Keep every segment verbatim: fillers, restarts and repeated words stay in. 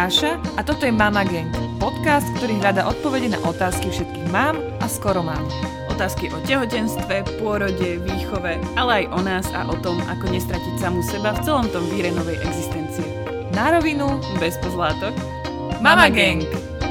Dáša a toto je Mama Gang, podcast, ktorý hľadá odpovede na otázky všetkých mám a skoro mám. Otázky o tehotenstve, pôrode, výchove, ale aj o nás a o tom, ako nestratiť samú seba v celom tom víre novej existencie. Na rovinu, bez pozlátok. Mama Gang!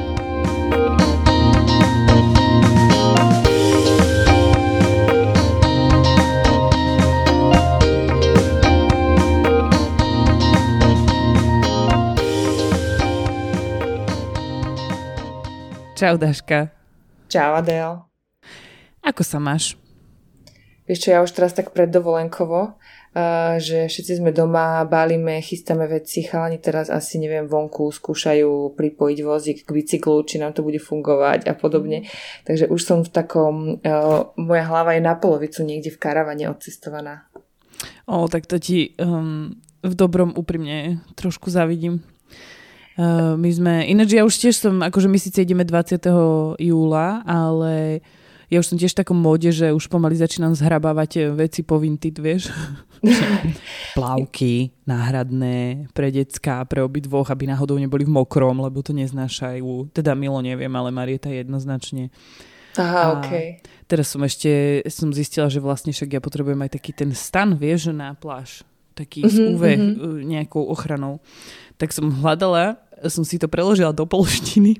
Čau, Daška. Čau, Adel. Ako sa máš? Vieš čo, ja už teraz tak preddovolenkovo, uh, že všetci sme doma, bálime, chystáme veci, chalani teraz asi, neviem, vonku skúšajú pripojiť vozík k bicyklu, či nám to bude fungovať a podobne. Takže už som v takom, uh, moja hlava je na polovicu niekde v karavane odcestovaná. O, tak to ti um, v dobrom úprimne trošku závidím. Uh, my sme, ináč ja už tiež som, akože my síce ideme dvadsiateho júla, ale ja už som tiež v takom móde, že už pomaly začínam zhrabávať veci po Vinted, vieš. Plavky náhradné pre decká, pre obidvoch, aby náhodou neboli v mokrom, lebo to neznášajú. Teda Milo neviem, ale Marieta jednoznačne. Aha, okej. Okay. Teraz som ešte som zistila, že vlastne však ja potrebujem aj taký ten stan, vieš, na pláž. Taký mm-hmm, z ú vé mm-hmm. nejakou ochranou. Tak som hľadala, som si to preložila do polštiny.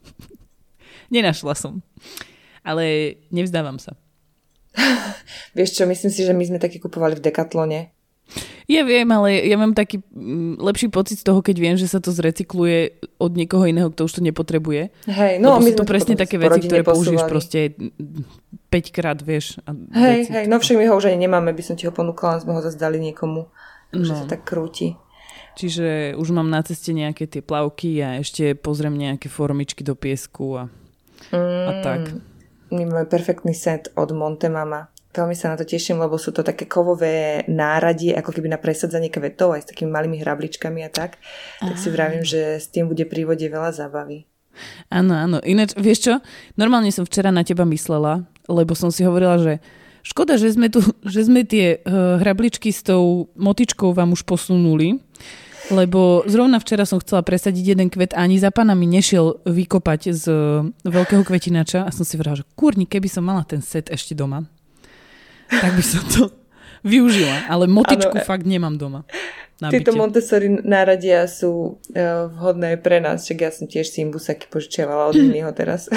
Nenašla som. Ale nevzdávam sa. Vieš čo, myslím si, že my sme taký kupovali v Decathlone. Ja viem, ale ja mám taký m, lepší pocit z toho, keď viem, že sa to zrecykluje od niekoho iného, kto už to nepotrebuje. Hej, no lebo my sú to presne také veci, ktoré použiješ proste päťkrát, vieš. A hej, hej, no však my ho už ani nemáme, by som ti ho ponúkala, len sme ho zase dali niekomu, že no. sa tak krúti. Čiže už mám na ceste nejaké tie plavky a ešte pozriem nejaké formičky do piesku a, mm, a tak. My máme perfektný set od Montemama. Veľmi sa na to teším, lebo sú to také kovové náradie, ako keby na presadzanie kvetov, aj s takými malými hrabličkami a tak. Tak si vravím, že s tým bude pri vode veľa zábavy. Áno, áno. Ináč, vieš čo? Normálne som včera na teba myslela, lebo som si hovorila, že škoda, že sme, tu, že sme tie uh, hrabličky s tou motičkou vám už posunuli, lebo zrovna včera som chcela presadiť jeden kvet a ani za pána mi nešiel vykopať z veľkého kvetinača a som si vrala, že kurník, keby som mala ten set ešte doma, tak by som to využila. Ale motičku ano, fakt nemám doma. Tieto Montessori náradia sú uh, vhodné pre nás, však ja som tiež si imbusaky požičiavala od iného teraz.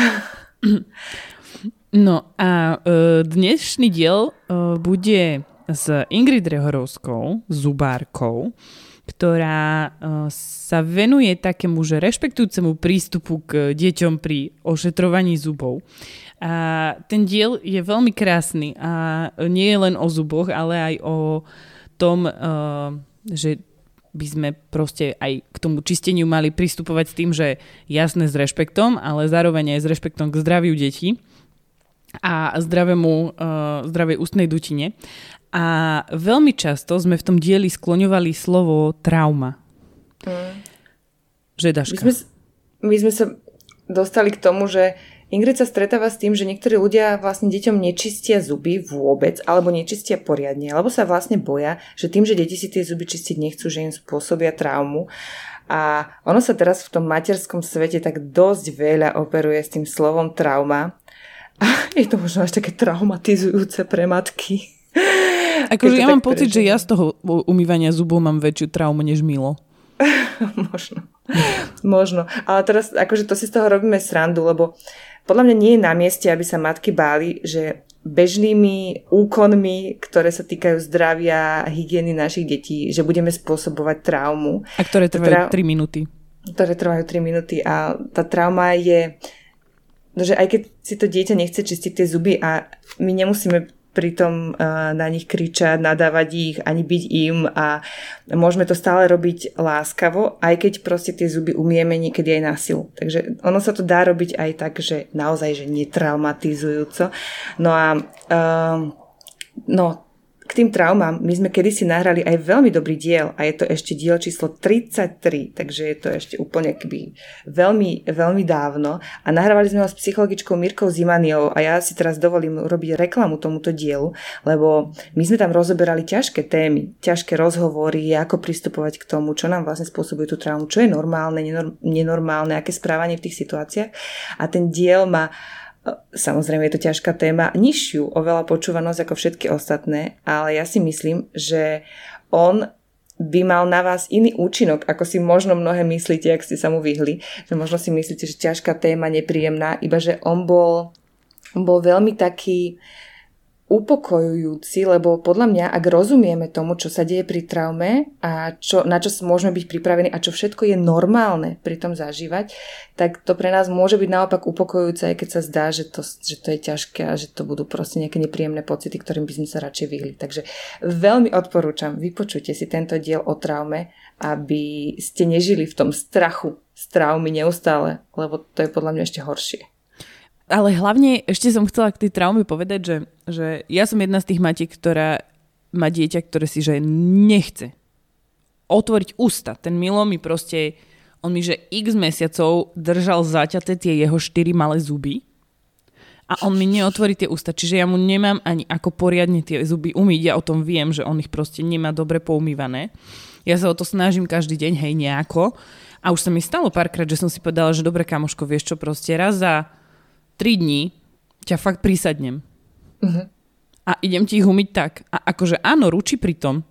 No a uh, dnešný diel uh, bude s Ingrid Rehorovskou, zubárkou, ktorá uh, sa venuje takému, že rešpektujúcemu prístupu k deťom pri ošetrovaní zubov. A ten diel je veľmi krásny a nie je len o zuboch, ale aj o tom, uh, že by sme proste aj k tomu čisteniu mali pristupovať s tým, že jasné s rešpektom, ale zároveň aj s rešpektom k zdraviu detí a zdravému, uh, zdravej ústnej dutine. A veľmi často sme v tom dieli skloňovali slovo trauma. Mm. Že, Daška? My sme, my sme sa dostali k tomu, že Ingrid sa stretáva s tým, že niektorí ľudia vlastne deťom nečistia zuby vôbec, alebo nečistia poriadne, alebo sa vlastne boja, že tým, že deti si tie zuby čistiť nechcú, že im spôsobia traumu. A ono sa teraz v tom materskom svete tak dosť veľa operuje s tým slovom trauma. A je to možno až také traumatizujúce pre matky. Akože ja mám pocit, prežím. Že ja z toho umývania zubov mám väčšiu traumu než Milo. Možno. Možno. Ale teraz akože to si z toho robíme srandu, lebo podľa mňa nie je na mieste, aby sa matky báli, že bežnými úkonmi, ktoré sa týkajú zdravia a hygieny našich detí, že budeme spôsobovať traumu. A ktoré trvajú tri minúty. Ktoré trvajú tri minúty a tá trauma je, že aj keď si to dieťa nechce čistiť tie zuby a my nemusíme pritom uh, na nich kričať, nadávať ich, ani byť im a môžeme to stále robiť láskavo, aj keď proste tie zuby umieme niekedy aj na silu. Takže ono sa to dá robiť aj tak, že naozaj, že netraumatizujúco. No a uh, no, k tým traumám, my sme kedysi nahrali aj veľmi dobrý diel a je to ešte diel číslo tridsaťtri, takže je to ešte úplne keby veľmi, veľmi dávno a nahrávali sme ho s psychologičkou Mirkou Zimaniovou a ja si teraz dovolím robiť reklamu tomuto dielu, lebo my sme tam rozoberali ťažké témy, ťažké rozhovory, ako pristupovať k tomu, čo nám vlastne spôsobuje tú traumu, čo je normálne, nenormálne, aké správanie v tých situáciách a ten diel má samozrejme je to ťažká téma, nižšiu oveľa počúvanosť ako všetky ostatné, ale ja si myslím, že on by mal na vás iný účinok, ako si možno mnohé myslíte, ak ste sa mu vyhli, že možno si myslíte, že ťažká téma, nepríjemná, iba že on bol, on bol veľmi taký upokojujúci, lebo podľa mňa, ak rozumieme tomu, čo sa deje pri traume a čo, na čo môžeme byť pripravení a čo všetko je normálne pri tom zažívať, tak to pre nás môže byť naopak upokojujúce, aj keď sa zdá, že to, že to je ťažké a že to budú proste nejaké nepríjemné pocity, ktorým by sme sa radšej vyhli. Takže veľmi odporúčam, vypočujte si tento diel o traume, aby ste nežili v tom strachu z traumy neustále, lebo to je podľa mňa ešte horšie. Ale hlavne ešte som chcela k tej traume povedať, že, že ja som jedna z tých matiek, ktorá má dieťa, ktoré si že nechce otvoriť ústa. Ten Milo mi proste, on mi že x mesiacov držal zaťaté tie jeho štyri malé zuby a on mi neotvorí tie ústa. Čiže ja mu nemám ani ako poriadne tie zuby umyť. Ja o tom viem, že on ich proste nemá dobre poumývané. Ja sa o to snažím každý deň, hej, nejako. A už sa mi stalo párkrát, že som si povedala, že dobre, kamoško, vieš čo, proste raz za tri dní ťa fakt prisadnem. Uh-huh. A idem ti ich umyť tak. A akože áno, ručí pri tom.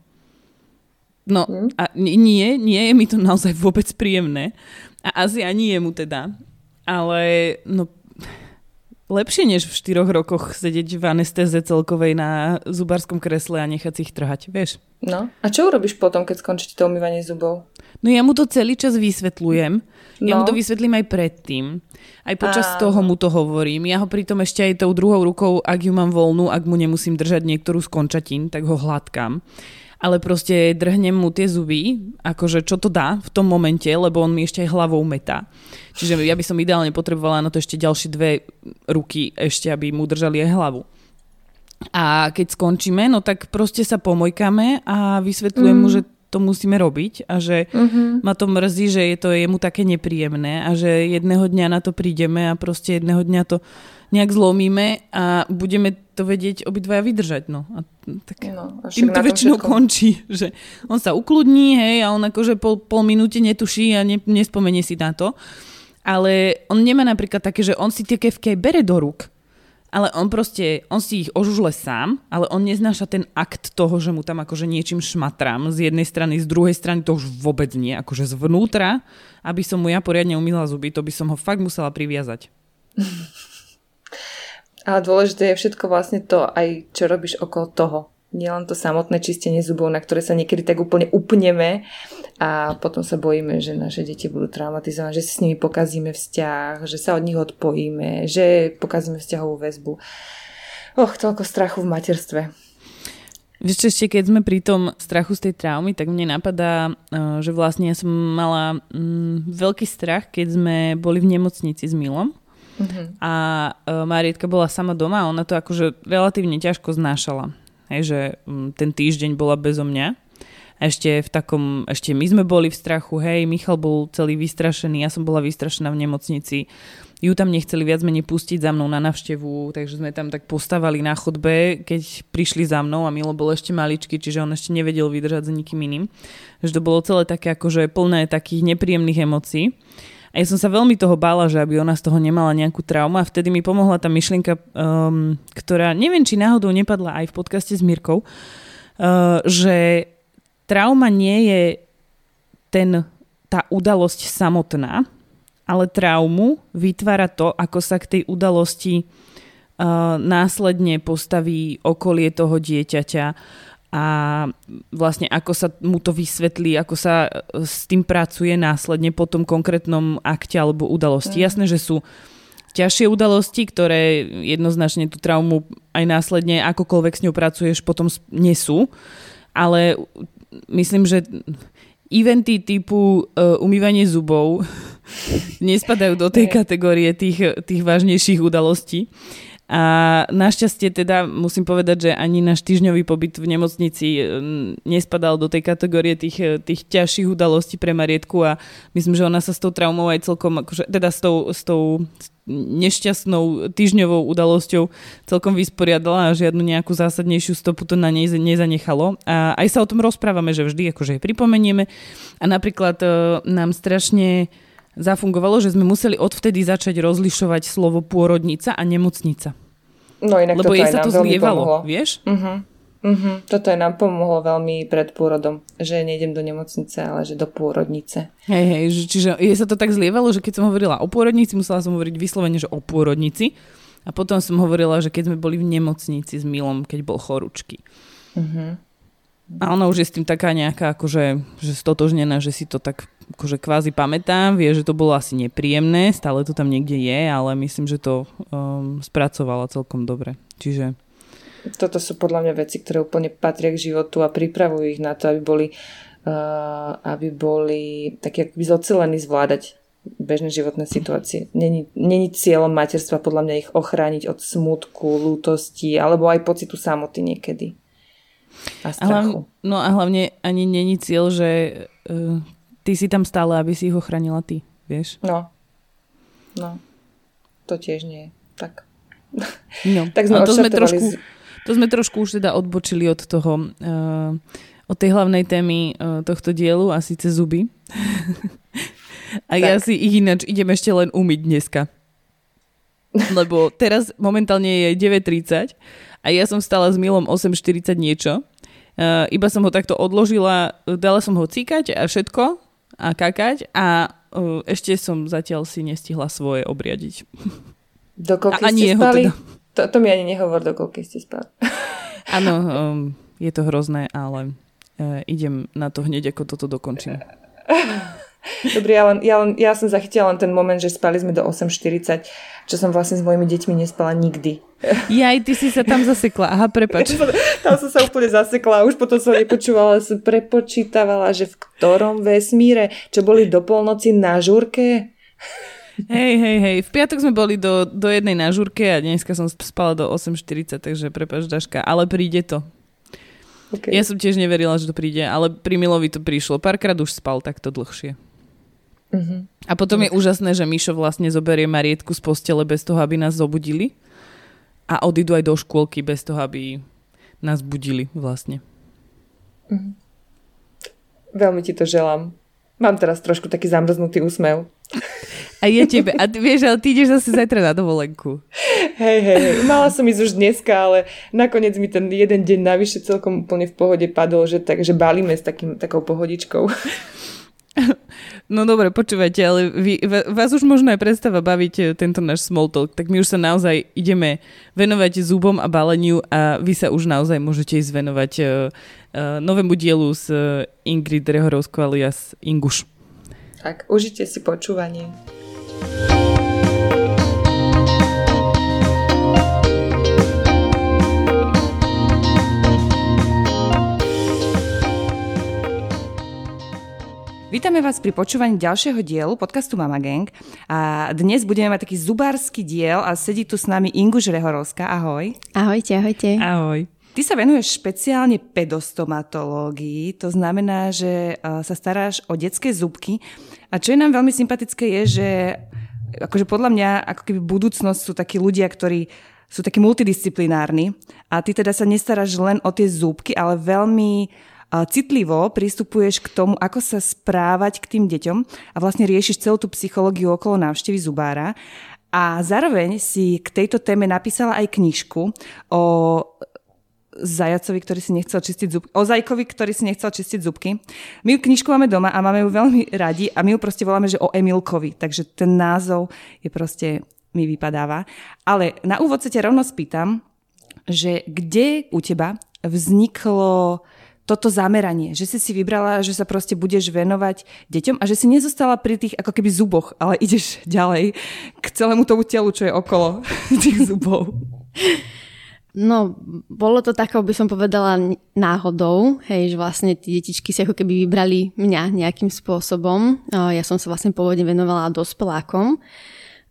No uh-huh. a nie, nie je mi to naozaj vôbec príjemné. A asi ani jemu teda. Ale no lepšie než v štyroch rokoch sedieť v anestéze celkovej na zubárskom kresle a nechať si ich trhať, vieš. No, a čo urobíš potom, keď skončíte to umývanie zubov? No ja mu to celý čas vysvetľujem. Ja no. mu to vysvetlím aj predtým. Aj počas a... toho mu to hovorím. Ja ho pritom ešte aj tou druhou rukou, ak ju mám voľnú, ak mu nemusím držať niektorú z končatín, tak ho hladkám. Ale proste drhnem mu tie zuby, akože čo to dá v tom momente, lebo on mi ešte aj hlavou metá. Čiže ja by som ideálne potrebovala na to ešte ďalšie dve ruky, ešte aby mu držali aj hlavu. A keď skončíme, no tak proste sa pomojkame a vysvetľujem mm. mu, že to musíme robiť a že mm-hmm. ma to mrzí, že je to jemu také nepríjemné a že jedného dňa na to prídeme a proste jedného dňa to nejak zlomíme a budeme to vedieť obidvaja vydržať. No. A tak no, a tým to väčšinou všetko končí, že on sa ukludní, hej, a on akože pol, pol minúte netuší a ne, nespomenie si na to. Ale on nemá napríklad také, že on si tie kefky bere do rúk. Ale on proste, on si ich ožužle sám, ale on neznáša ten akt toho, že mu tam akože niečím šmatrám z jednej strany, z druhej strany to už vôbec nie, akože zvnútra, aby som mu ja poriadne umýla zuby, to by som ho fakt musela priviazať. Ale dôležité je všetko vlastne to, aj čo robíš okolo toho. Nie len to samotné čistenie zubov, na ktoré sa niekedy tak úplne upneme a potom sa bojíme, že naše deti budú traumatizované, že si s nimi pokazíme vzťah, že sa od nich odpojíme, že pokazíme vzťahovú väzbu. Och, toľko strachu v materstve. Vieš, ešte keď sme pri tom strachu z tej traumy, tak mne napadá, že vlastne ja som mala mm, veľký strach, keď sme boli v nemocnici s Milom. Uh-huh. A Marietka bola sama doma a ona to akože relatívne ťažko znášala. Hej, že ten týždeň bola bezo mňa. A ešte v takom, ešte my sme boli v strachu, hej, Michal bol celý vystrašený, ja som bola vystrašená v nemocnici. Ju tam nechceli viac menej pustiť za mnou na návštevu, takže sme tam tak postavali na chodbe, keď prišli za mnou a Milo bol ešte maličký, čiže on ešte nevedel vydržať za nikým iným. Takže to bolo celé také akože plné takých nepríjemných emócií. A ja som sa veľmi toho bála, že aby ona z toho nemala nejakú traumu a vtedy mi pomohla tá myšlienka, um, ktorá neviem, či náhodou nepadla aj v podcaste s Mirkou, uh, že trauma nie je ten, tá udalosť samotná, ale traumu vytvára to, ako sa k tej udalosti uh, následne postaví okolie toho dieťaťa a vlastne ako sa mu to vysvetlí, ako sa s tým pracuje následne po tom konkrétnom akte alebo udalosti. Mm. Jasné, že sú ťažšie udalosti, ktoré jednoznačne tú traumu aj následne akokoľvek s ňou pracuješ potom nesú, ale myslím, že eventy typu uh, umývanie zubov nespadajú do tej kategórie tých, tých vážnejších udalostí. A našťastie teda musím povedať, že ani náš týždňový pobyt v nemocnici nespadal do tej kategórie tých, tých ťažších udalostí pre Marietku a myslím, že ona sa s tou traumou aj celkom, akože, teda s tou, s tou nešťastnou týždňovou udalosťou celkom vysporiadala a žiadnu nejakú zásadnejšiu stopu to na nej nezanechalo. A aj sa o tom rozprávame, že vždy akože pripomenieme. A napríklad e, nám strašne zafungovalo, že sme museli odvtedy začať rozlišovať slovo pôrodnica a nemocnica. No inak lebo toto jej aj sa to nám veľmi zlievalo, pomohlo. vieš? Uh-huh. Uh-huh. Toto aj nám pomohlo veľmi pred pôrodom, že nejdem do nemocnice, ale že do pôrodnice. Hej, hej, čiže jej sa to tak zlievalo, že keď som hovorila o pôrodnici, musela som hovoriť vyslovene, že o pôrodnici. A potom som hovorila, že keď sme boli v nemocnici s Milom, keď bol chorúčky. Uh-huh. A ona už je s tým taká nejaká, akože, že stotožnená, že si to tak akože kvázi pamätá, vie, že to bolo asi nepríjemné, stále to tam niekde je, ale myslím, že to um, spracovala celkom dobre. Čiže toto sú podľa mňa veci, ktoré úplne patria k životu a pripravujú ich na to, aby boli, uh, aby boli takí akoby zocelení zvládať bežné životné situácie. Není, není cieľom materstva podľa mňa ich ochrániť od smútku, lútosti alebo aj pocitu samoty niekedy. A strachu. A no a hlavne ani není cieľ, že uh, ty si tam stále, aby si ich ochránila ty, vieš? No. No. To tiež nie je. Tak. No. Tak sme to sme trošku, z... to sme trošku už teda odbočili od toho, uh, od tej hlavnej témy uh, tohto dielu a síce zuby. A tak. Ja si ich ináč idem ešte len umyť dneska. Lebo teraz momentálne je deväť tridsať a ja som stala s Milom osem štyridsať niečo. Uh, iba som ho takto odložila, dala som ho cíkať a všetko a kakať a uh, ešte som zatiaľ si nestihla svoje obriadiť. Do koľkej ste spali? Teda... To, to mi ani nehovor, do koľkej ste spali. Áno, um, je to hrozné, ale uh, idem na to hneď, ako toto dokončím. Dobre, ja, len, ja, len, ja som zachytila len ten moment, že spali sme do osem štyridsať, čo som vlastne s mojimi deťmi nespala nikdy. Jaj, ty si sa tam zasekla. Aha, prepáč. Tam som sa úplne zasekla a už potom som nepočúvala, som prepočítavala, že v ktorom vesmíre, čo boli do polnoci na žúrke. Hej, hej, hej. V piatok sme boli do, do jednej na žúrke a dneska som spala do osem štyridsať, takže prepáč, Daška, ale príde to. Okay. Ja som tiež neverila, že to príde, ale pri Milovi to prišlo. Párkrát už spal takto dlhšie. Uh-huh. A potom je úžasné, že Mišo vlastne zoberie Marietku z postele bez toho, aby nás zobudili a odídu aj do škôlky bez toho, aby nás budili vlastne. Uh-huh. Veľmi ti to želám. Mám teraz trošku taký zamrznutý úsmev. A je tebe. A ty, vieš, ale ty ideš zase zajtra na dovolenku. Hej, hej, hej. Mala som ísť už dneska, ale nakoniec mi ten jeden deň navyše celkom úplne v pohode padol, že, tak, že balíme s takým, takou pohodičkou. No dobre, počúvajte, ale vy, vás už možno aj predstava baviť tento náš small talk, tak my už sa naozaj ideme venovať zubom a baleniu a vy sa už naozaj môžete ísť venovať uh, uh, novému dielu s uh, Ingrid Rehorovskou alias Inguš. Tak, užite si počúvanie. Vítame vás pri počúvaní ďalšieho dielu podcastu Mama Gang. A dnes budeme mať taký zubársky diel a sedí tu s nami Inguš Rehorovská. Ahoj. Ahojte, ahojte. Ahoj. Ty sa venuješ špeciálne pedostomatológii, to znamená, že sa staráš o detské zubky. A čo je nám veľmi sympatické je, že akože podľa mňa ako keby budúcnosť sú takí ľudia, ktorí sú takí multidisciplinárni a ty teda sa nestaráš len o tie zúbky, ale veľmi citlivo pristupuješ k tomu, ako sa správať k tým deťom a vlastne riešiš celú tú psychológiu okolo návštevy zubára. A zároveň si k tejto téme napísala aj knižku o zajacovi, ktorý si nechcel čistiť zubky. O zajkovi, ktorý si nechcel čistiť zubky. My ju knižku máme doma a máme ju veľmi radi a my ju proste voláme, že o Emilkovi. Takže ten názov je proste, mi vypadáva. Ale na úvod sa ťa rovno spýtam, že kde u teba vzniklo toto zameranie, že si si vybrala, že sa proste budeš venovať deťom a že si nezostala pri tých ako keby zuboch, ale ideš ďalej k celému tomu telu, čo je okolo tých zubov. No, bolo to takou, by som povedala, náhodou, hej, že vlastne tí detičky si ako keby vybrali mňa nejakým spôsobom. Ja som sa vlastne pôvodne venovala dospelákom,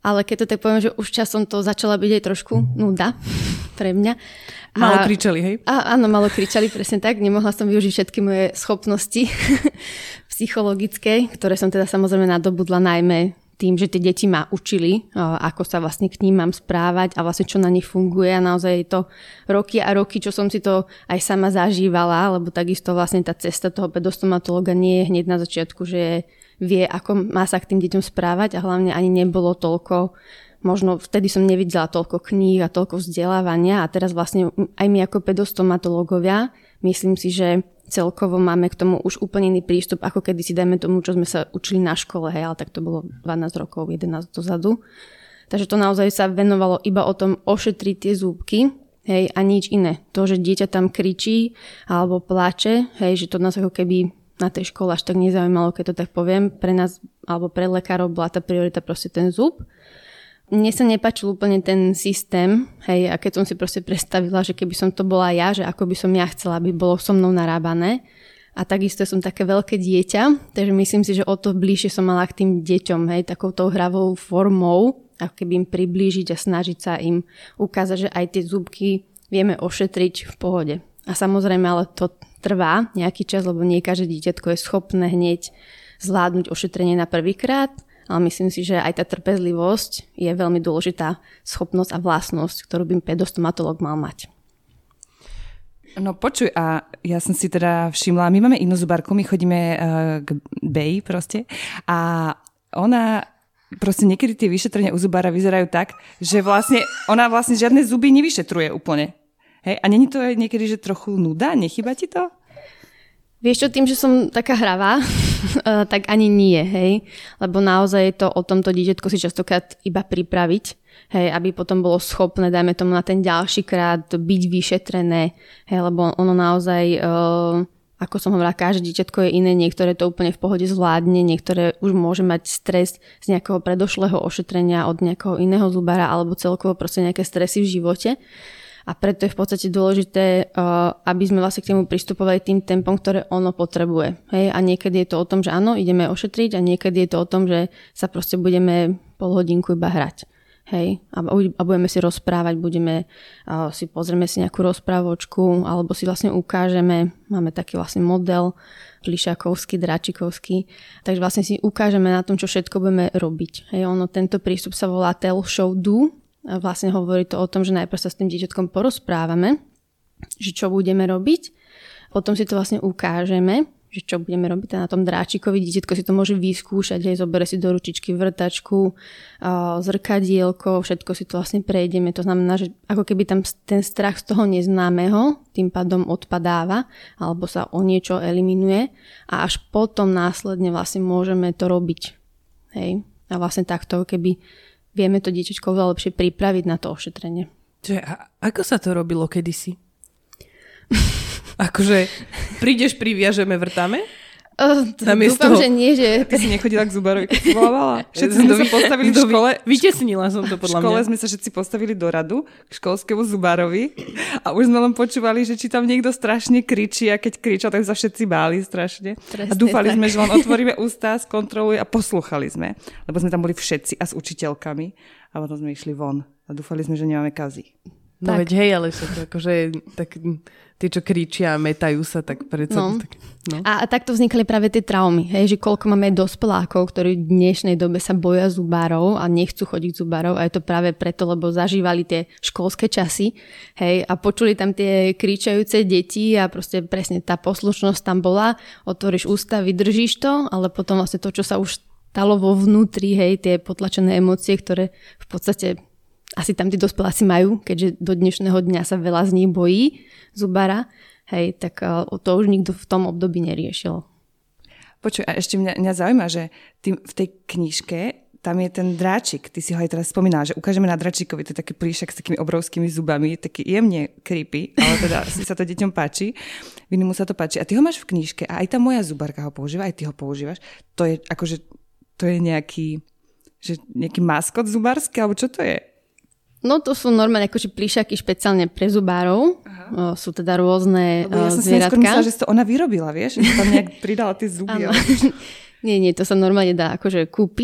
ale keď to tak poviem, že už časom to začala byť aj trošku nuda pre mňa. Malo kričali, hej? A, áno, malo kričali, presne tak. Nemohla som využiť všetky moje schopnosti psychologické, ktoré som teda samozrejme nadobudla najmä tým, že tie deti ma učili, ako sa vlastne k ním mám správať a vlastne čo na nich funguje a naozaj je to roky a roky, čo som si to aj sama zažívala, lebo takisto vlastne tá cesta toho pedostomatológa nie je hneď na začiatku, že vie, ako má sa k tým deťom správať a hlavne ani nebolo toľko, možno vtedy som nevidela toľko kníh a toľko vzdelávania a teraz vlastne aj my ako pedostomatológovia, myslím si, že celkovo máme k tomu už úplne iný prístup, ako kedy si dajme tomu, čo sme sa učili na škole, hej, ale tak to bolo dvanásť rokov, jedenásť dozadu. Takže to naozaj sa venovalo iba o tom ošetriť tie zúbky, hej, a nič iné. To, že dieťa tam kričí alebo plače, hej, že to nás ako keby na tej škole až tak nezaujímalo, keď to tak poviem. Pre nás alebo pre lekárov bola tá priorita proste ten zub. Mne sa nepáčil úplne ten systém, hej, a keď som si proste predstavila, že keby som to bola ja, že ako by som ja chcela, aby bolo so mnou narábané. A takisto som také veľké dieťa, takže myslím si, že o to bližšie som mala k tým deťom, hej, takouto hravou formou, ako keby im priblížiť a snažiť sa im ukázať, že aj tie zúbky vieme ošetriť v pohode. A samozrejme, ale to trvá nejaký čas, lebo nie každé dieťatko je schopné hneď zvládnuť ošetrenie na prvýkrát. Ale myslím si, že aj tá trpezlivosť je veľmi dôležitá schopnosť a vlastnosť, ktorú by pedostomatológ mal mať. No počuj, a ja som si teda všimla, my máme inú zubárku, my chodíme uh, k Bej proste a ona proste niekedy tie vyšetrenia u zubára vyzerajú tak, že vlastne ona vlastne žiadne zuby nevyšetruje úplne. Hej? A není to niekedy, že trochu nuda? Nechýba ti to? Vieš čo, tým, že som taká hravá, tak ani nie, hej. Lebo naozaj je to o tomto dieťatko si častokrát iba pripraviť, hej, aby potom bolo schopné, dajme tomu na ten ďalší krát, byť vyšetrené, hej, lebo ono naozaj, uh, ako som hovorila, každé dieťatko je iné, niektoré to úplne v pohode zvládne, niektoré už môže mať stres z nejakého predošlého ošetrenia od nejakého iného zubára alebo celkovo proste nejaké stresy v živote. A preto je v podstate dôležité, aby sme vlastne k nemu pristupovali tým tempom, ktoré ono potrebuje. Hej? A niekedy je to o tom, že áno, ideme ošetriť a niekedy je to o tom, že sa proste budeme pol hodinku iba hrať. Hej? A budeme si rozprávať, budeme si pozrieme si nejakú rozprávočku alebo si vlastne ukážeme, máme taký vlastne model Lišákovský, Dráčikovský, takže vlastne si ukážeme na tom, čo všetko budeme robiť. Hej? Ono, tento prístup sa volá Tell, Show, Do. A vlastne hovorí to o tom, že najprv sa s tým dieťatkom porozprávame, že čo budeme robiť, potom si to vlastne ukážeme, že čo budeme robiť na tom dráčikovi, dieťatko si to môže vyskúšať, hej, zobere si do ručičky vrtačku, zrkadielko, všetko si to vlastne prejdeme, to znamená, že ako keby tam ten strach z toho neznámeho tým pádom odpadáva, alebo sa o niečo eliminuje a až potom následne vlastne môžeme to robiť. Hej. A vlastne takto, keby vieme to dieťačko veľa lepšie pripraviť na to ošetrenie. Čiže a ako sa to robilo kedysi? Akože prídeš, priviažeme, vrtáme? Uh, dúfam, toho... že nie, že... Ty si nechodila k zubarovi, keď si volávala? Všetci sme sa postavili v škole. Vytesnila som to podľa mňa. V škole sme sa všetci postavili do radu k školskému zubárovi a už sme len počúvali, že či tam niekto strašne kričí a keď kričal, tak sa všetci báli strašne. Presne, a dúfali tak. sme, že len otvoríme ústa, skontroluje a poslúchali sme. Lebo sme tam boli všetci a s učiteľkami a potom sme išli von a dúfali sme, že nemáme kazy. No tak. Veď hej, ale však akože tak tí, čo kričia a metajú sa, tak predsa... No. Tak, no. A, a takto vznikli práve tie traumy, hej, že koľko máme dospelákov, ktorí v dnešnej dobe sa boja zubárov a nechcú chodiť zubárov a je to práve preto, lebo zažívali tie školské časy, hej, a počuli tam tie kričajúce deti a proste presne tá poslušnosť tam bola, otvoríš ústa, vydržíš to, ale potom vlastne to, čo sa už stalo vo vnútri, hej, tie potlačené emócie, ktoré v podstate asi tam tí dospeláci majú, keďže do dnešného dňa sa veľa z nich bojí zubára, hej, tak to už nikto v tom období neriešil. Počuj, a ešte mňa, mňa zaujíma, že tým, v tej knižke tam je ten dráčik, ty si ho aj teraz spomínala, že ukážeme na dráčikovi, to je taký plíšak s takými obrovskými zubami, taký jemne creepy, ale teda si sa to deťom páči, Vinimu sa to páči. A ty ho máš v knižke a aj tá moja zubárka ho používa, aj ty ho používaš. To je akože, to je nejaký, že nejaký maskot zubársky, alebo čo to je? No to sú normálne akože plíšaky špeciálne pre zubárov. Aha. Sú teda rôzne Lebo ja som zvieratka. si myslela, že to ona vyrobila, vieš? Že tam nejak pridala tie zuby. Ale... nie, nie, to sa normálne dá akože kúpiť.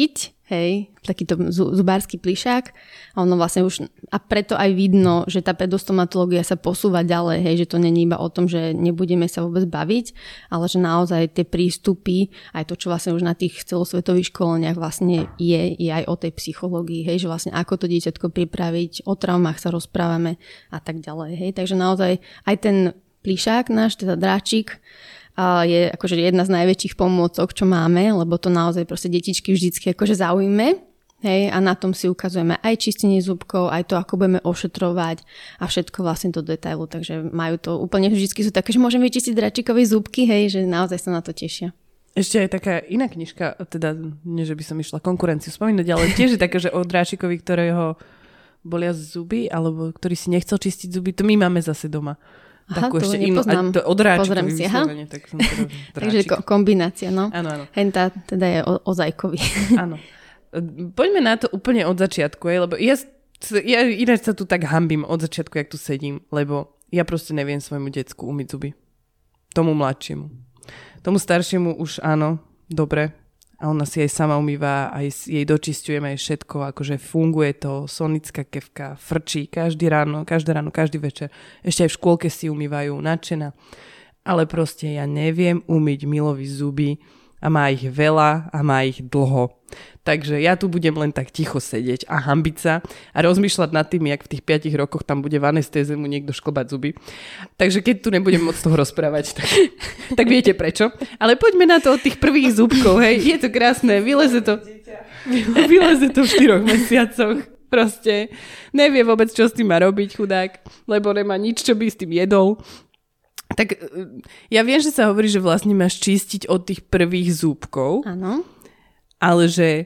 hej, takýto zubársky plišák a ono vlastne už, a preto aj vidno, že tá pedostomatológia sa posúva ďalej, hej, že to není iba o tom, že nebudeme sa vôbec baviť, ale že naozaj tie prístupy, aj to, čo vlastne už na tých celosvetových školeniach vlastne je, je aj o tej psychológii, hej, že vlastne ako to dieťatko pripraviť, o traumách sa rozprávame a tak ďalej, hej, takže naozaj aj ten plišák náš, teda dráčik, a je akože jedna z najväčších pomôcok, čo máme, lebo to naozaj proste detičky vždycky akože zaujíme. Hej, a na tom si ukazujeme aj čistenie zubkov, aj to, ako budeme ošetrovať a všetko vlastne do detailu. Takže majú to úplne vždycky sú také, že môžeme vyčistiť dráčikové zubky, hej, že naozaj sa na to tešia. Ešte aj taká iná knižka, teda nie, že by som išla konkurenciu spomínať, ale tiež je také, že o dráčikovi, ktorého bolia zuby, alebo ktorý si nechcel čistiť zuby, to my máme zase doma. Aha, takú to ešte nepoznám. Inú, od Pozriem si, aha. Tak som teda Takže kombinácia, no. Áno, áno. Hentá teda je o, o zajkovi. Áno. Poďme na to úplne od začiatku, je, lebo ja, ja ináč sa tu tak hambím od začiatku, jak tu sedím, lebo ja proste neviem svojmu decku umyť zuby. Tomu mladšiemu. Tomu staršiemu už áno, dobre. A ona si aj sama umýva, aj jej dočisťujeme aj všetko, akože funguje to, sonická kefka, frčí každý ráno, každé ráno, každý večer. Ešte aj v škôlke si umývajú, nadšená. Ale proste ja neviem umyť Milovi zuby a má ich veľa a má ich dlho. Takže ja tu budem len tak ticho sedieť a hambiť sa a rozmýšľať nad tým, jak v tých piatich rokoch tam bude v anestéze mu niekto šklbať zuby. Takže keď tu nebudem moc toho rozprávať, tak, tak viete prečo. Ale poďme na to od tých prvých zubkov, hej. Je to krásne, vyleze to, vyleze to v štyroch mesiacoch. Proste nevie vôbec, čo s tým má robiť, chudák, lebo nemá nič, čo by s tým jedol. Tak ja viem, že sa hovorí, že vlastne máš čistiť od tých prvých zúbkov. Áno. Ale že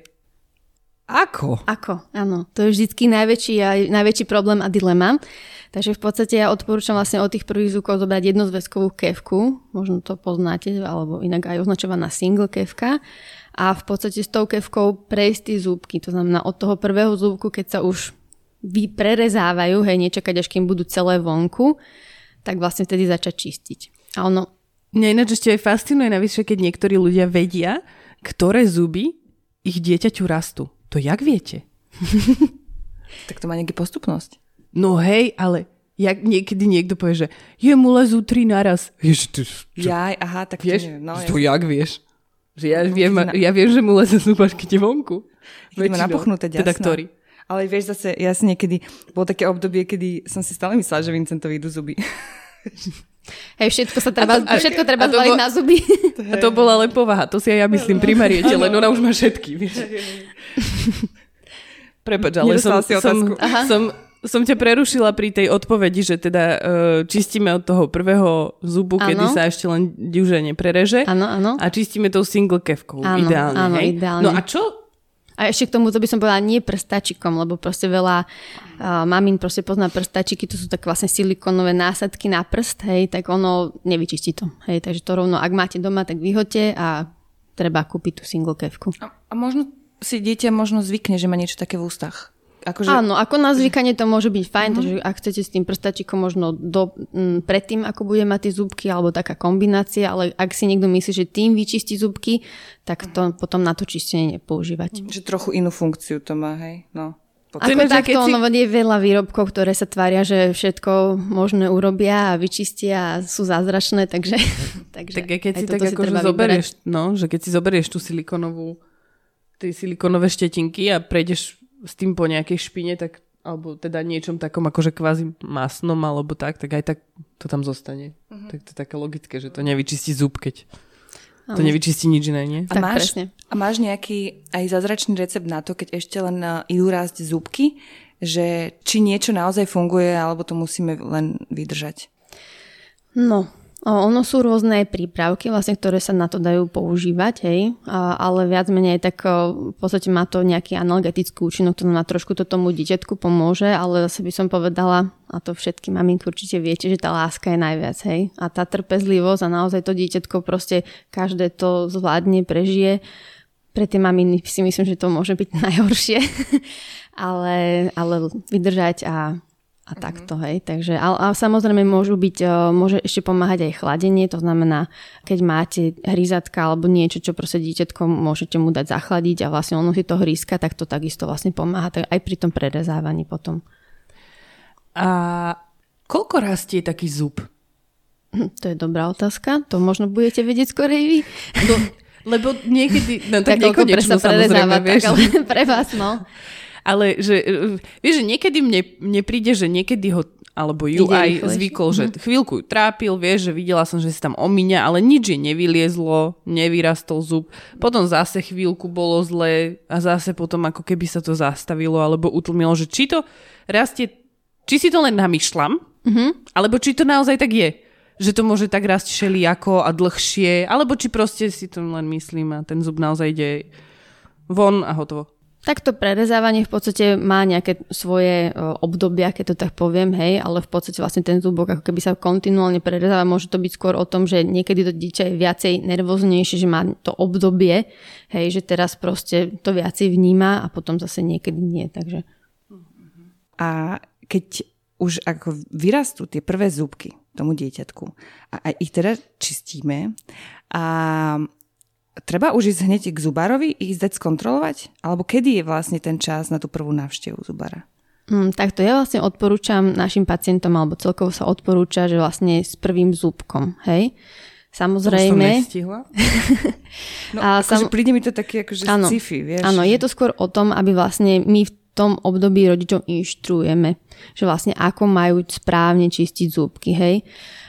ako? Ako, áno. To je vždycky najväčší, aj, najväčší problém a dilema. Takže v podstate ja odporúčam vlastne od tých prvých zúbkov zobrať jednozväzkovú kefku. Možno to poznáte, alebo inak aj označovaná single kefka. A v podstate s tou kefkou prejsť tie zúbky. To znamená od toho prvého zúbku, keď sa už prerezávajú, hej, nečakať, až kým budú celé vonku, tak vlastne vtedy začať čistiť. A ono... Mňa ináč ešte aj fascinuje navyše, keď niektorí ľudia vedia, ktoré zuby ich dieťaťu rastú. To jak viete? Tak to má nejaký postupnosť. No hej, ale jak niekedy niekto povie, že je mu lezú tri naraz. Jež, to, čo? Jaj, aha, tak vieš, to neviem. No, to jak vieš? Že ja, viem, ja viem, že mu leze zub, až keď je vonku. Keď má napuchnuté ďasná. Teda ktorý? Ale vieš zase, ja si niekedy, bolo také obdobie, kedy som si stále myslela, že Vincentovi idú zuby. Hej, všetko sa treba, a to, všetko treba zvaliť bol, na zuby. A to bola len povaha, to si aj ja myslím pri Mariete, len ona už má všetky, vieš. Prepáč, ale som, som, som, som ťa prerušila pri tej odpovedi, že teda uh, čistíme od toho prvého zubu, ano. Kedy sa ešte len ďuže neprereže. Áno, áno. A čistíme tou single kefkou, áno, ideálne. Áno, hej? ideálne. No a čo? A ešte k tomu, to by som povedala, nie prstačikom, lebo proste veľa uh, mamín proste pozná prstačiky, to sú tak vlastne silikonové násadky na prst, hej, tak ono nevyčistí to. Hej, takže to rovno, ak máte doma, tak vyhoďte a treba kúpiť tú single kefku. A, a možno si dieťa možno zvykne, že má niečo také v ústach. Akože... Áno, ako na zvykanie to môže byť fajn, uh-huh. takže ak chcete s tým prstačikom možno do, m, predtým, ako bude mať tie zubky, alebo taká kombinácia, ale ak si niekto myslí, že tým vyčistí zubky, tak to uh-huh. potom na to čistenie nepoužívať. Že trochu inú funkciu to má, hej? No. Ako Tým, takto, si... ono je veľa výrobkov, ktoré sa tvária, že všetko možné urobia a vyčistia a sú zázračné, takže... takže tak keď si tak akože zoberieš, no, že keď si zoberieš tú silikonovú, tie silikonové štetinky a prejdeš s tým po nejakej špine, tak, alebo teda niečom takom akože kvázi masnom alebo tak, tak aj tak to tam zostane. Uh-huh. Tak to je také logické, že to nevyčistí zub, keď to nevyčistí nič iné, nie? A máš, a máš nejaký aj zázračný recept na to, keď ešte len idú rásť zúbky, že či niečo naozaj funguje, alebo to musíme len vydržať? No, ono sú rôzne prípravky, vlastne, ktoré sa na to dajú používať, hej, a, ale viac menej tak v podstate má to nejaký analgetický účinok, to na trošku to tomu dieťatku pomôže, ale zase by som povedala, a to všetky maminky určite viete, že tá láska je najviac, hej, a tá trpezlivosť a naozaj to dieťatko proste každé to zvládne, prežije. Pre tie maminy si myslím, že to môže byť najhoršie, ale, ale vydržať a a takto, hej. Takže, a, a samozrejme môžu byť, môže ešte pomáhať aj chladenie, to znamená, keď máte hryzatka alebo niečo, čo proste dieťatko môžete mu dať zachladiť a vlastne ono si to hryzka, tak to takisto vlastne pomáha, tak aj pri tom prerezávaní potom. A koľko rastie taký zub? To je dobrá otázka, to možno budete vedieť skorej vy. No, lebo niekedy, no tak, tak nekonečno samozrejme, vieš. Tak, ale pre vás, no. Ale že, vieš, že niekedy mne, mne príde, že niekedy ho, alebo ju ide aj rýchlejšie. zvykol, že chvíľku trápil, vieš, že videla som, že si tam omíňa, ale nič jej nevyliezlo, nevyrastol zub. Potom zase chvíľku bolo zlé a zase potom ako keby sa to zastavilo alebo utlmilo, že či to rastie, či si to len namýšľam, mm-hmm. alebo či to naozaj tak je. Že to môže tak rásť všelijako a dlhšie, alebo či proste si to len myslím a ten zub naozaj ide von a hotovo. Takto prerezávanie v podstate má nejaké svoje obdobia, keď to tak poviem, hej, ale v podstate vlastne ten zubok ako keby sa kontinuálne prerezáva, môže to byť skôr o tom, že niekedy to dieťa je viacej nervóznejšie, že má to obdobie, hej, že teraz proste to viacej vníma a potom zase niekedy nie, takže. A keď už ako vyrastú tie prvé zúbky tomu dieťatku a aj ich teda čistíme a treba už ísť hneď k zubárovi, ísť dať skontrolovať? Alebo kedy je vlastne ten čas na tú prvú návštevu zubára? Mm, takto ja vlastne odporúčam našim pacientom, alebo celkovo sa odporúča, že vlastne s prvým zúbkom, hej? Samozrejme. To som nestihla. No, akože sam... príde mi to také akože áno, sci-fi, vieš? Áno, je to skôr o tom, aby vlastne my v tom období rodičov inštruujeme, že vlastne ako majú správne čistiť zúbky, hej?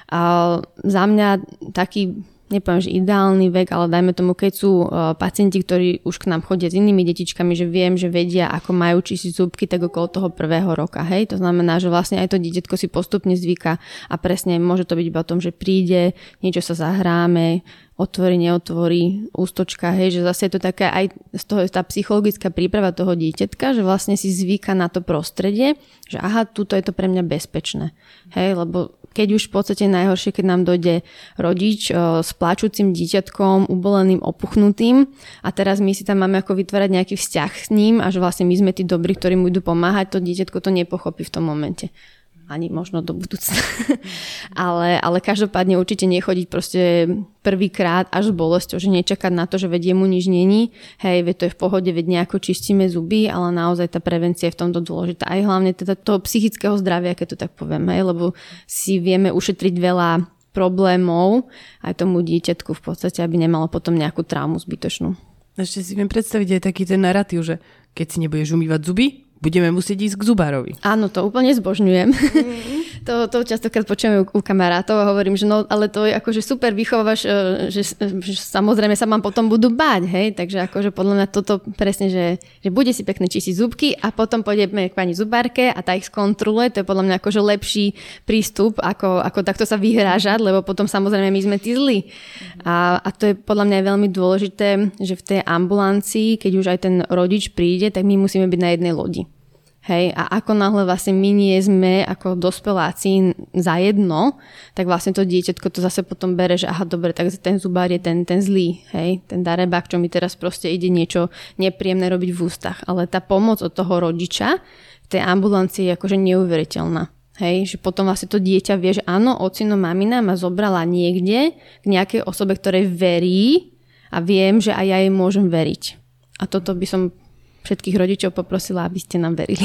A za mňa taký nepoviem, že ideálny vek, ale dajme tomu, keď sú uh, pacienti, ktorí už k nám chodia s inými detičkami, že viem, že vedia, ako majú čistiť zúbky, tak okolo toho prvého roka, hej. To znamená, že vlastne aj to dieťatko si postupne zvyká a presne môže to byť iba o tom, že príde, niečo sa zahráme, otvorí, neotvorí, ústočka, hej, že zase je to také aj z toho tá psychologická príprava toho dieťatka, že vlastne si zvyká na to prostredie, že aha, tuto je to pre mňa bezpečné, hej, lebo keď už v podstate najhoršie, keď nám dojde rodič o, s pláčúcim dieťatkom, uboleným, opuchnutým a teraz my si tam máme ako vytvárať nejaký vzťah s ním a že vlastne my sme tí dobrí, ktorí mu idú pomáhať, to dieťatko to nepochopí v tom momente. Ani možno do budúcna. ale, ale každopádne určite nechodiť proste prvýkrát až s bolesťou, že nečakať na to, že vedie mu nič není. Hej, veď to je v pohode, veď nejako čistíme zuby, ale naozaj tá prevencia je v tomto dôležitá. Aj hlavne teda toho psychického zdravia, keď to tak poviem, hej, lebo si vieme ušetriť veľa problémov aj tomu dieťatku v podstate, aby nemalo potom nejakú traumu zbytočnú. Ešte si viem predstaviť aj taký ten narratív, že keď si nebudeš umývať zuby, budeme musieť ísť k zubárovi. Áno, to úplne zbožňujem. Mm. to, to častokrát počujem u, u kamarátov a hovorím, že no, ale to je akože super vychovávaš, že, že samozrejme sa mám potom budú báť, hej, takže akože podľa mňa toto presne, že, že bude si pekne čistiť zubky a potom pôjdeme k pani zubárke a tá ich skontroluje, to je podľa mňa akože lepší prístup, ako, ako takto sa vyhrážať, lebo potom samozrejme my sme tí zlí. A, a to je podľa mňa veľmi dôležité, že v tej ambulancii, keď už aj ten rodič príde, tak my musíme byť na jednej lodi. Hej, a ako náhle vlastne my nie sme ako dospeláci za jedno, tak vlastne to dieťatko to zase potom bere, že aha, dobre, tak ten zubár je ten, ten zlý, hej, ten darebák, čo mi teraz proste ide niečo nepríjemné robiť v ústach. Ale tá pomoc od toho rodiča v tej ambulancii je akože neuveriteľná. Hej, že potom vlastne to dieťa vie, že áno, ocino, mamina ma zobrala niekde k nejakej osobe, ktorej verí a viem, že aj ja jej môžem veriť. A toto by som všetkých rodičov poprosila, aby ste nám verili.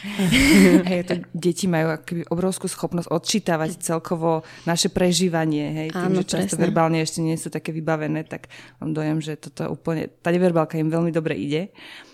Hej, to deti majú akoby obrovskú schopnosť odčítavať celkovo naše prežívanie. Hej, tým, áno, že často presne. verbálne ešte nie sú také vybavené, tak mám dojem, že toto úplne, tá neverbálka im veľmi dobre ide.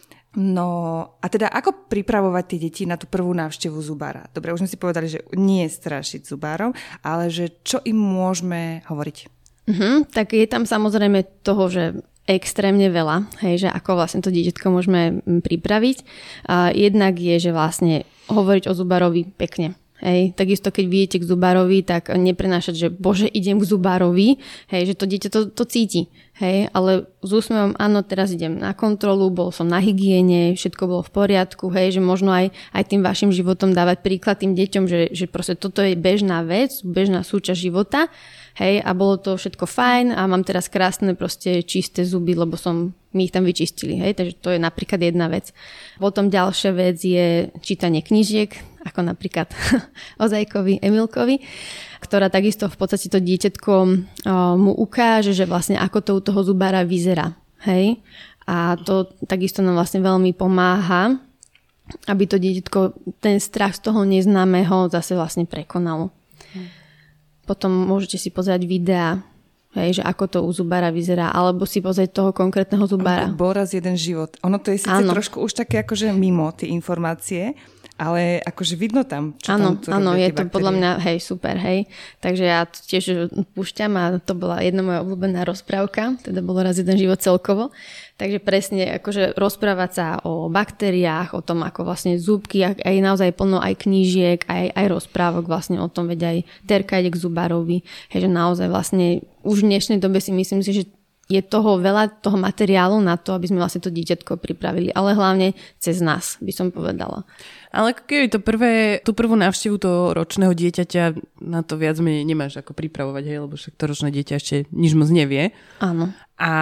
No a teda ako pripravovať tie deti na tú prvú návštevu zubára? Dobre, už sme si povedali, že nie strašiť zubárom, ale že čo im môžeme hovoriť? Uh-huh, tak je tam samozrejme toho, že extrémne veľa, hej, že ako vlastne to dieťatko môžeme pripraviť. A jednak je, že vlastne hovoriť o zubárovi pekne. Hej, takisto keď vidíte k zubárovi, tak neprenášať, že bože, idem k zubárovi, hej, že to dieťa to, to cíti. Hej, ale s úsmevom, áno, teraz idem na kontrolu, bol som na hygiene, všetko bolo v poriadku, hej, že možno aj, aj tým vašim životom dávať príklad tým deťom, že, že proste toto je bežná vec, bežná súčasť života. Hej, a bolo to všetko fajn a mám teraz krásne proste čisté zuby, lebo som my ich tam vyčistili. Hej? Takže to je napríklad jedna vec. Potom ďalšia vec je čítanie knížiek, ako napríklad Ozajkovi, Emilkovi, ktorá takisto v podstate to dieťatko mu ukáže, že vlastne ako to u toho zubára vyzerá. Hej? A to takisto nám vlastne veľmi pomáha, aby to dieťatko ten strach z toho neznámeho zase vlastne prekonalo. Hm. Potom môžete si pozrieť videá, hej, že ako to u zubára vyzerá, alebo si pozrieť toho konkrétneho zubára. Bol raz jeden život. Ono to je síce ano. trošku už také akože mimo tie informácie, ale akože vidno tam, čo ano, tam áno, je to baktérie. Podľa mňa, hej, super, hej. Takže ja to tiež púšťam a to bola jedna moja obľúbená rozprávka, teda bolo raz jeden život celkovo. Takže presne akože rozprávať sa o baktériách, o tom, ako vlastne zúbky, aj naozaj plno aj knížiek, aj, aj rozprávok vlastne o tom, veď aj Terka ide k zubárovi. Hej, že naozaj vlastne už v dnešnej dobe si myslím si, že je toho veľa toho materiálu na to, aby sme vlastne to dieťatko pripravili, ale hlavne cez nás, by som povedala. Ale keby to prvé, tú prvú návštevu toho ročného dieťaťa na to viac menej nemáš ako pripravovať, hej, lebo však to ročné dieťa ešte nič moc nevie. Áno.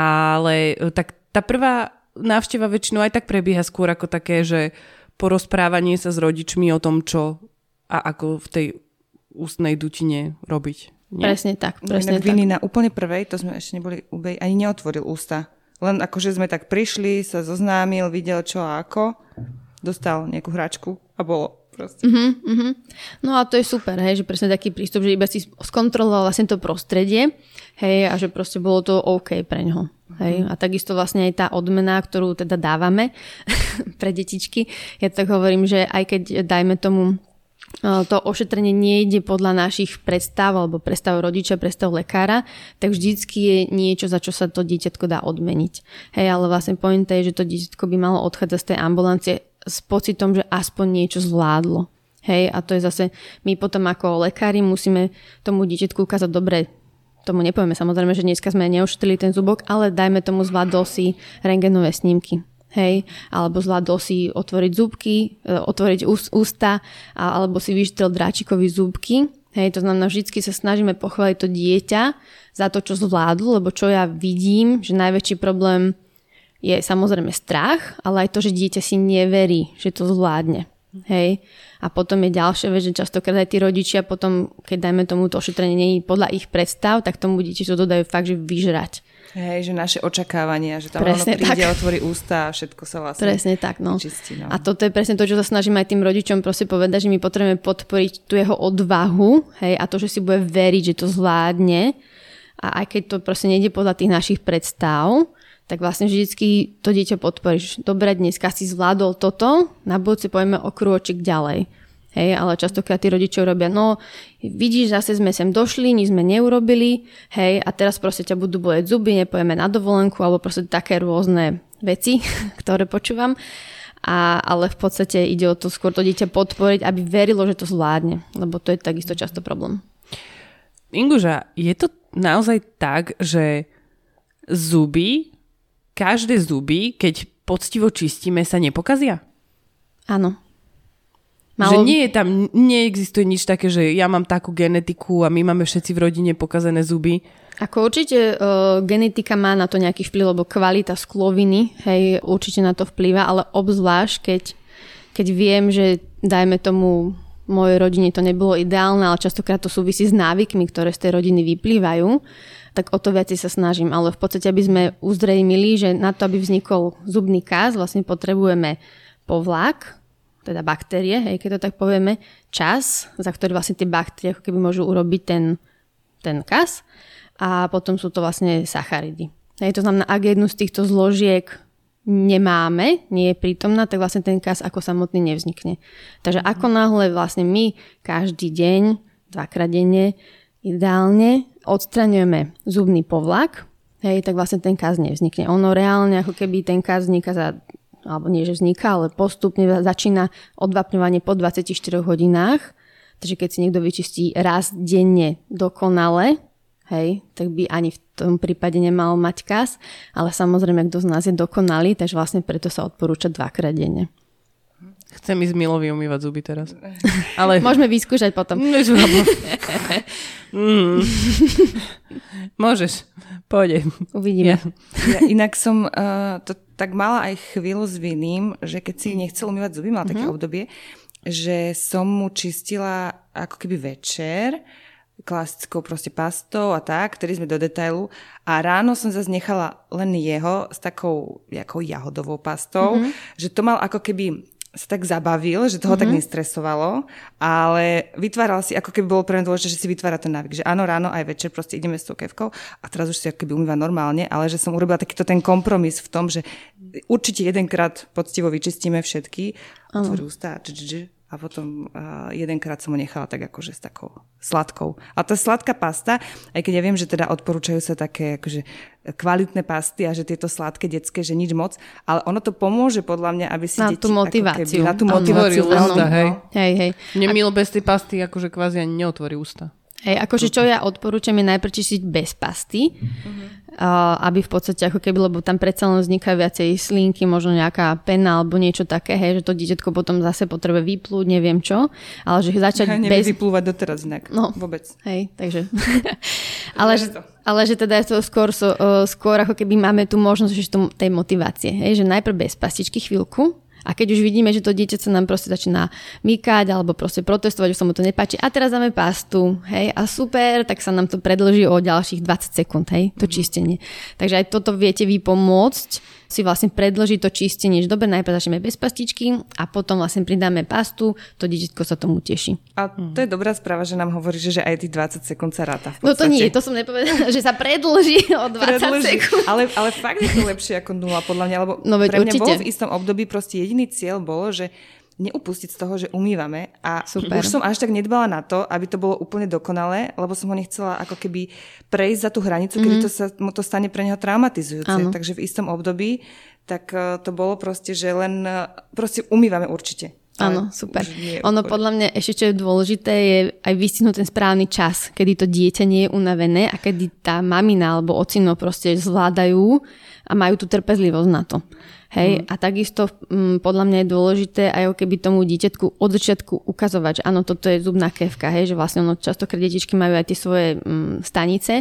Ale tak tá prvá návšteva väčšinou aj tak prebieha skôr ako také, že porozprávanie sa s rodičmi o tom, čo a ako v tej ústnej dutine robiť. Nie? Presne tak. Presne no, tak. Viny na úplne prvej, to sme ešte neboli ubej, ani neotvoril ústa. Len akože sme tak prišli, sa zoznámil, videl čo a ako, dostal nejakú hračku a bolo proste. Uh-huh, uh-huh. No a to je super, hej, že presne taký prístup, že iba si skontroloval vlastne to prostredie, hej, a že proste bolo to OK pre ňoho. Hej. A takisto vlastne aj tá odmena, ktorú teda dávame pre detičky, ja tak hovorím, že aj keď dajme tomu to ošetrenie nejde podľa našich predstav alebo predstav rodiča, predstav lekára, tak vždycky je niečo, za čo sa to dieťatko dá odmeniť. Hej, ale vlastne pointa je, že to dieťatko by malo odchádzať z tej ambulancie s pocitom, že aspoň niečo zvládlo. Hej, a to je zase, my potom ako lekári musíme tomu dieťatku ukázať, dobre, tomu nepovieme samozrejme, že dneska sme neošetrili ten zubok, ale dajme tomu zvládol si rentgenové snímky. Hej, alebo zvládol si otvoriť zúbky, otvoriť ústa, alebo si vyštrel dráčikový zúbky. Hej, to znamená, vždycky sa snažíme pochváliť to dieťa za to, čo zvládlo, lebo čo ja vidím, že najväčší problém je samozrejme strach, ale aj to, že dieťa si neverí, že to zvládne. Hej. A potom je ďalšia vec, že častokrát aj tí rodičia potom, keď dajme tomu to ošetrenie nie je podľa ich predstav, tak tomu dieťaťu dodajú fakt, že vyžrať. Hej, že naše očakávania, že tam presne ono príde, tak. Otvorí ústa a všetko sa vlastne presne tak, no. vyčistí. No. A toto je presne to, čo sa snažíme aj tým rodičom proste povedať, že my potrebujeme podporiť tú jeho odvahu, hej, a to, že si bude veriť, že to zvládne. A aj keď to proste nejde podľa tých našich predstav, tak vlastne vždycky to dieťa podporíš. Dobre, dneska si zvládol toto, na budúci pojme o krôčik ďalej. Hej, ale častokrát tí rodičia robia, no vidíš, zase sme sem došli, nič sme neurobili, hej, a teraz proste ťa budú boleť zuby, nepojeme na dovolenku, alebo proste také rôzne veci, ktoré počúvam. A, ale v podstate ide o to skôr to dieťa podporiť, aby verilo, že to zvládne, lebo to je takisto často problém. Inguža, je to naozaj tak, že zuby, každé zuby, keď poctivo čistíme, sa nepokazia? Áno. Malo... Že nie je tam, neexistuje nič také, že ja mám takú genetiku a my máme všetci v rodine pokazené zuby. Ako určite uh, genetika má na to nejaký vplyv, lebo kvalita skloviny, hej, určite na to vplýva, ale obzvlášť, keď, keď viem, že dajme tomu v mojej rodine to nebolo ideálne, ale častokrát to súvisí s návykmi, ktoré z tej rodiny vyplývajú, tak o to viac sa snažím. Ale v podstate, aby sme uzrejmili, že na to, aby vznikol zubný kaz, vlastne potrebujeme povlak, teda baktérie, hej, keď to tak povieme, čas, za ktorý vlastne tie baktérie ako keby môžu urobiť ten, ten kaz, a potom sú to vlastne sacharidy. Hej, to znamená, ak jednu z týchto zložiek nemáme, nie je prítomná, tak vlastne ten kaz ako samotný nevznikne. Takže ako náhle vlastne my každý deň, dvakrát denne, ideálne odstraňujeme zubný povlak, hej, tak vlastne ten kaz nevznikne. Ono reálne ako keby ten kaz vzniká za, alebo nie, že vzniká, ale postupne začína odvapňovanie po dvadsaťštyri hodinách. Takže keď si niekto vyčistí raz denne dokonale, hej, tak by ani v tom prípade nemal mať kaz, ale samozrejme, kto z nás je dokonalý, takže vlastne preto sa odporúča dvakrát denne. Chcem ísť Milovi umývať zuby teraz. Ale... Môžeme vyskúšať potom. mm. Môžeš, pôjde. Uvidíme. Ja inak som uh, to tak mala aj chvíľu s Vinným, že keď si nechcel umývať zuby, mal mm-hmm. také obdobie, že som mu čistila ako keby večer klasickou proste pastou a tak, ktorý sme do detailu a ráno som zase nechala len jeho s takou jakou jahodovou pastou, mm-hmm. že to mal ako keby sa tak zabavil, že toho mm-hmm. tak nestresovalo, ale vytváral si, ako keby bolo pre mňa dôležité, že si vytvára ten návyk, že áno, ráno aj večer proste ideme s tou kefkou a teraz už si ako keby umýva normálne, ale že som urobila takýto ten kompromis v tom, že určite jedenkrát poctivo vyčistíme všetky, otvorí ústa a potom uh, jedenkrát som ho nechala tak akože s takou sladkou. A tá sladká pasta, aj keď ja viem, že teda odporúčajú sa také akože kvalitné pasty a že tieto sladké detské, že nič moc, ale ono to pomôže podľa mňa, aby si na deti... Tú motiváciu. Keby, na tú motiváciu. Otvorí ústa, hej. Hej, hej. Mne Milo bez tej pasty akože kvázi ani neotvorí ústa. Hej, akože čo ja odporúčam je najprv čistiť bez pasty, uh-huh. uh, aby v podstate ako keby, lebo tam predsa len vznikajú viacej slinky, možno nejaká pena alebo niečo také, hej, že to dieťatko potom zase potrebuje vyplúť, neviem čo, ale že začať ja, bez... vyplúvať doteraz inak, no, vôbec. Hej, takže... ale, že, ale že teda je to skôr, so, uh, skôr ako keby máme tu možnosť ešte tej motivácie, hej, že najprv bez pastičky chvíľku. A keď už vidíme, že to dieťa sa nám proste začína mykať alebo proste protestovať, že sa mu to nepáči a teraz dáme pastu, hej, a super, tak sa nám to predĺží o ďalších dvadsať sekúnd, hej, to čistenie. Takže aj toto viete vy pomôcť si vlastne predĺžiť to čistenie, že dobre, najprv začneme bez pastičky a potom vlastne pridáme pastu, to dieťatko sa tomu teší. A to je dobrá správa, že nám hovorí, že aj tých dvadsať sekúnd sa ráta. No to nie, to som nepovedala, že sa predĺží o dvadsať predĺží. sekúnd. Ale, ale fakt je to lepšie ako nula, podľa mňa, lebo no, pre mňa určite. Bolo v istom období proste jediný cieľ bolo, že neupustiť z toho, že umývame a super. Už som až tak nedbala na to, aby to bolo úplne dokonalé, lebo som ho nechcela ako keby prejsť za tú hranicu, mm-hmm. kedy to sa mu to stane pre neho traumatizujúce. Ano. Takže v istom období tak to bolo proste, že len proste umývame určite. Áno, super. Ono podľa mňa ešte, čo je dôležité, je aj vystihnúť ten správny čas, kedy to dieťa nie je unavené a kedy tá mamina alebo ocino proste zvládajú a majú tú trpezlivosť na to. Hej, mm. a takisto m, podľa mňa je dôležité aj keby tomu dieťatku od začiatku ukazovať, že áno, toto je zubná kefka, hej, že vlastne ono častokrát detičky majú aj tie svoje m, stanice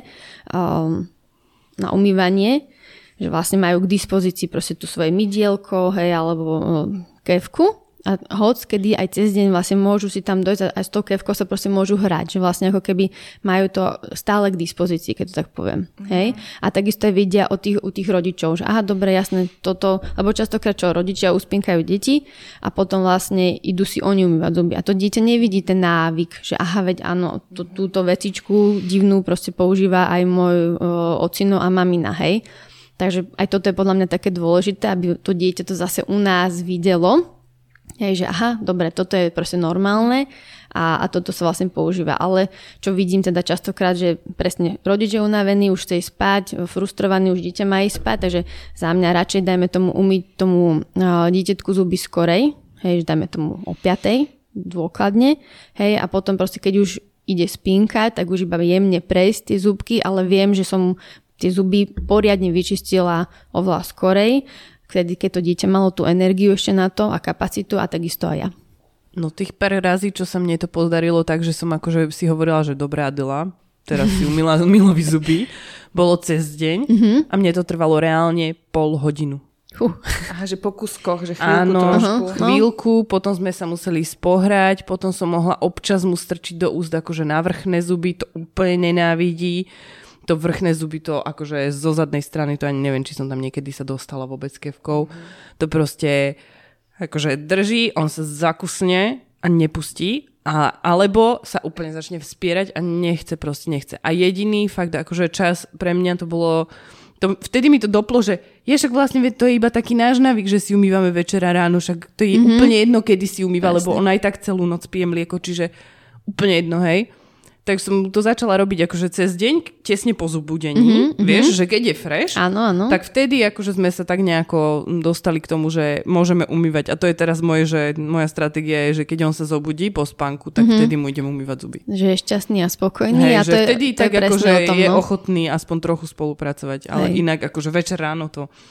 um, na umývanie, že vlastne majú k dispozícii proste tu svoje mydielko, hej, alebo um, kefku. A hoc, kedy aj cez deň vlastne môžu si tam dojsť a aj s tou kefkou sa proste môžu hrať, že vlastne ako keby majú to stále k dispozícii, keď to tak poviem. Mm-hmm. Hej? A takisto aj vidia od tých, u tých rodičov, že aha, dobre, jasné, toto, lebo častokrát čo, rodičia uspinkajú deti a potom vlastne idú si oni umývať zuby. A to dieťa nevidí ten návyk, že aha, veď áno, to, túto vecičku divnú proste používa aj môj o, ocino a mamina, hej. Takže aj toto je podľa mňa také dôležité, aby to dieťa to zase u nás videlo. Hej, že aha, dobre, toto je proste normálne a, a toto sa vlastne používa. Ale čo vidím teda častokrát, že presne rodič je unavený, už chce ísť spať, frustrovaný, už dieťa má ísť spať, takže za mňa radšej dajme tomu umyť tomu uh, dieťatku zuby skorej, hej, že dajme tomu o piatej dôkladne, hej, a potom proste keď už ide spínkať, tak už iba jemne prejsť tie zubky, ale viem, že som tie zuby poriadne vyčistila oveľa skorej, Kedy, keď to dieťa malo tú energiu ešte na to a kapacitu a takisto aj ja. No tých pár razy, čo sa mne to podarilo tak, že som akože si hovorila, že dobré Adela, teraz si umila Milovi zuby, bolo cez deň mm-hmm. a mne to trvalo reálne pol hodinu. Uh. Aha, že po kuskoch, že chvíľku Áno, trošku. chvíľku, potom sme sa museli spohrať, potom som mohla občas mu strčiť do úst akože na vrchné zuby, to úplne nenávidí. To vrchné zuby, to akože zo zadnej strany, to ani neviem, či som tam niekedy sa dostala vôbec kefkou. Mm. To proste akože drží, on sa zakusne a nepustí, a, alebo sa úplne začne vspierať a nechce, proste nechce. A jediný fakt, akože čas pre mňa to bolo, to, vtedy mi to doplo, že je však vlastne, to je iba taký náš návyk, že si umývame večera ráno, však to je mm-hmm. úplne jedno, kedy si umýva, Jasne. Lebo on aj tak celú noc pije mlieko, čiže úplne jedno, hej. Tak som to začala robiť akože cez deň, tesne po zobudení, mm-hmm, vieš, mm-hmm. že keď je fresh, áno, áno. tak vtedy akože sme sa tak nejako dostali k tomu, že môžeme umývať. A to je teraz moje, že moja stratégia je, že keď on sa zobudí po spánku, tak mm-hmm. vtedy mu idem umývať zuby. Že je šťastný a spokojný. Hej, a že to je, vtedy to tak je akože tom, je no? ochotný aspoň trochu spolupracovať. Ale Hej. inak akože večer ráno to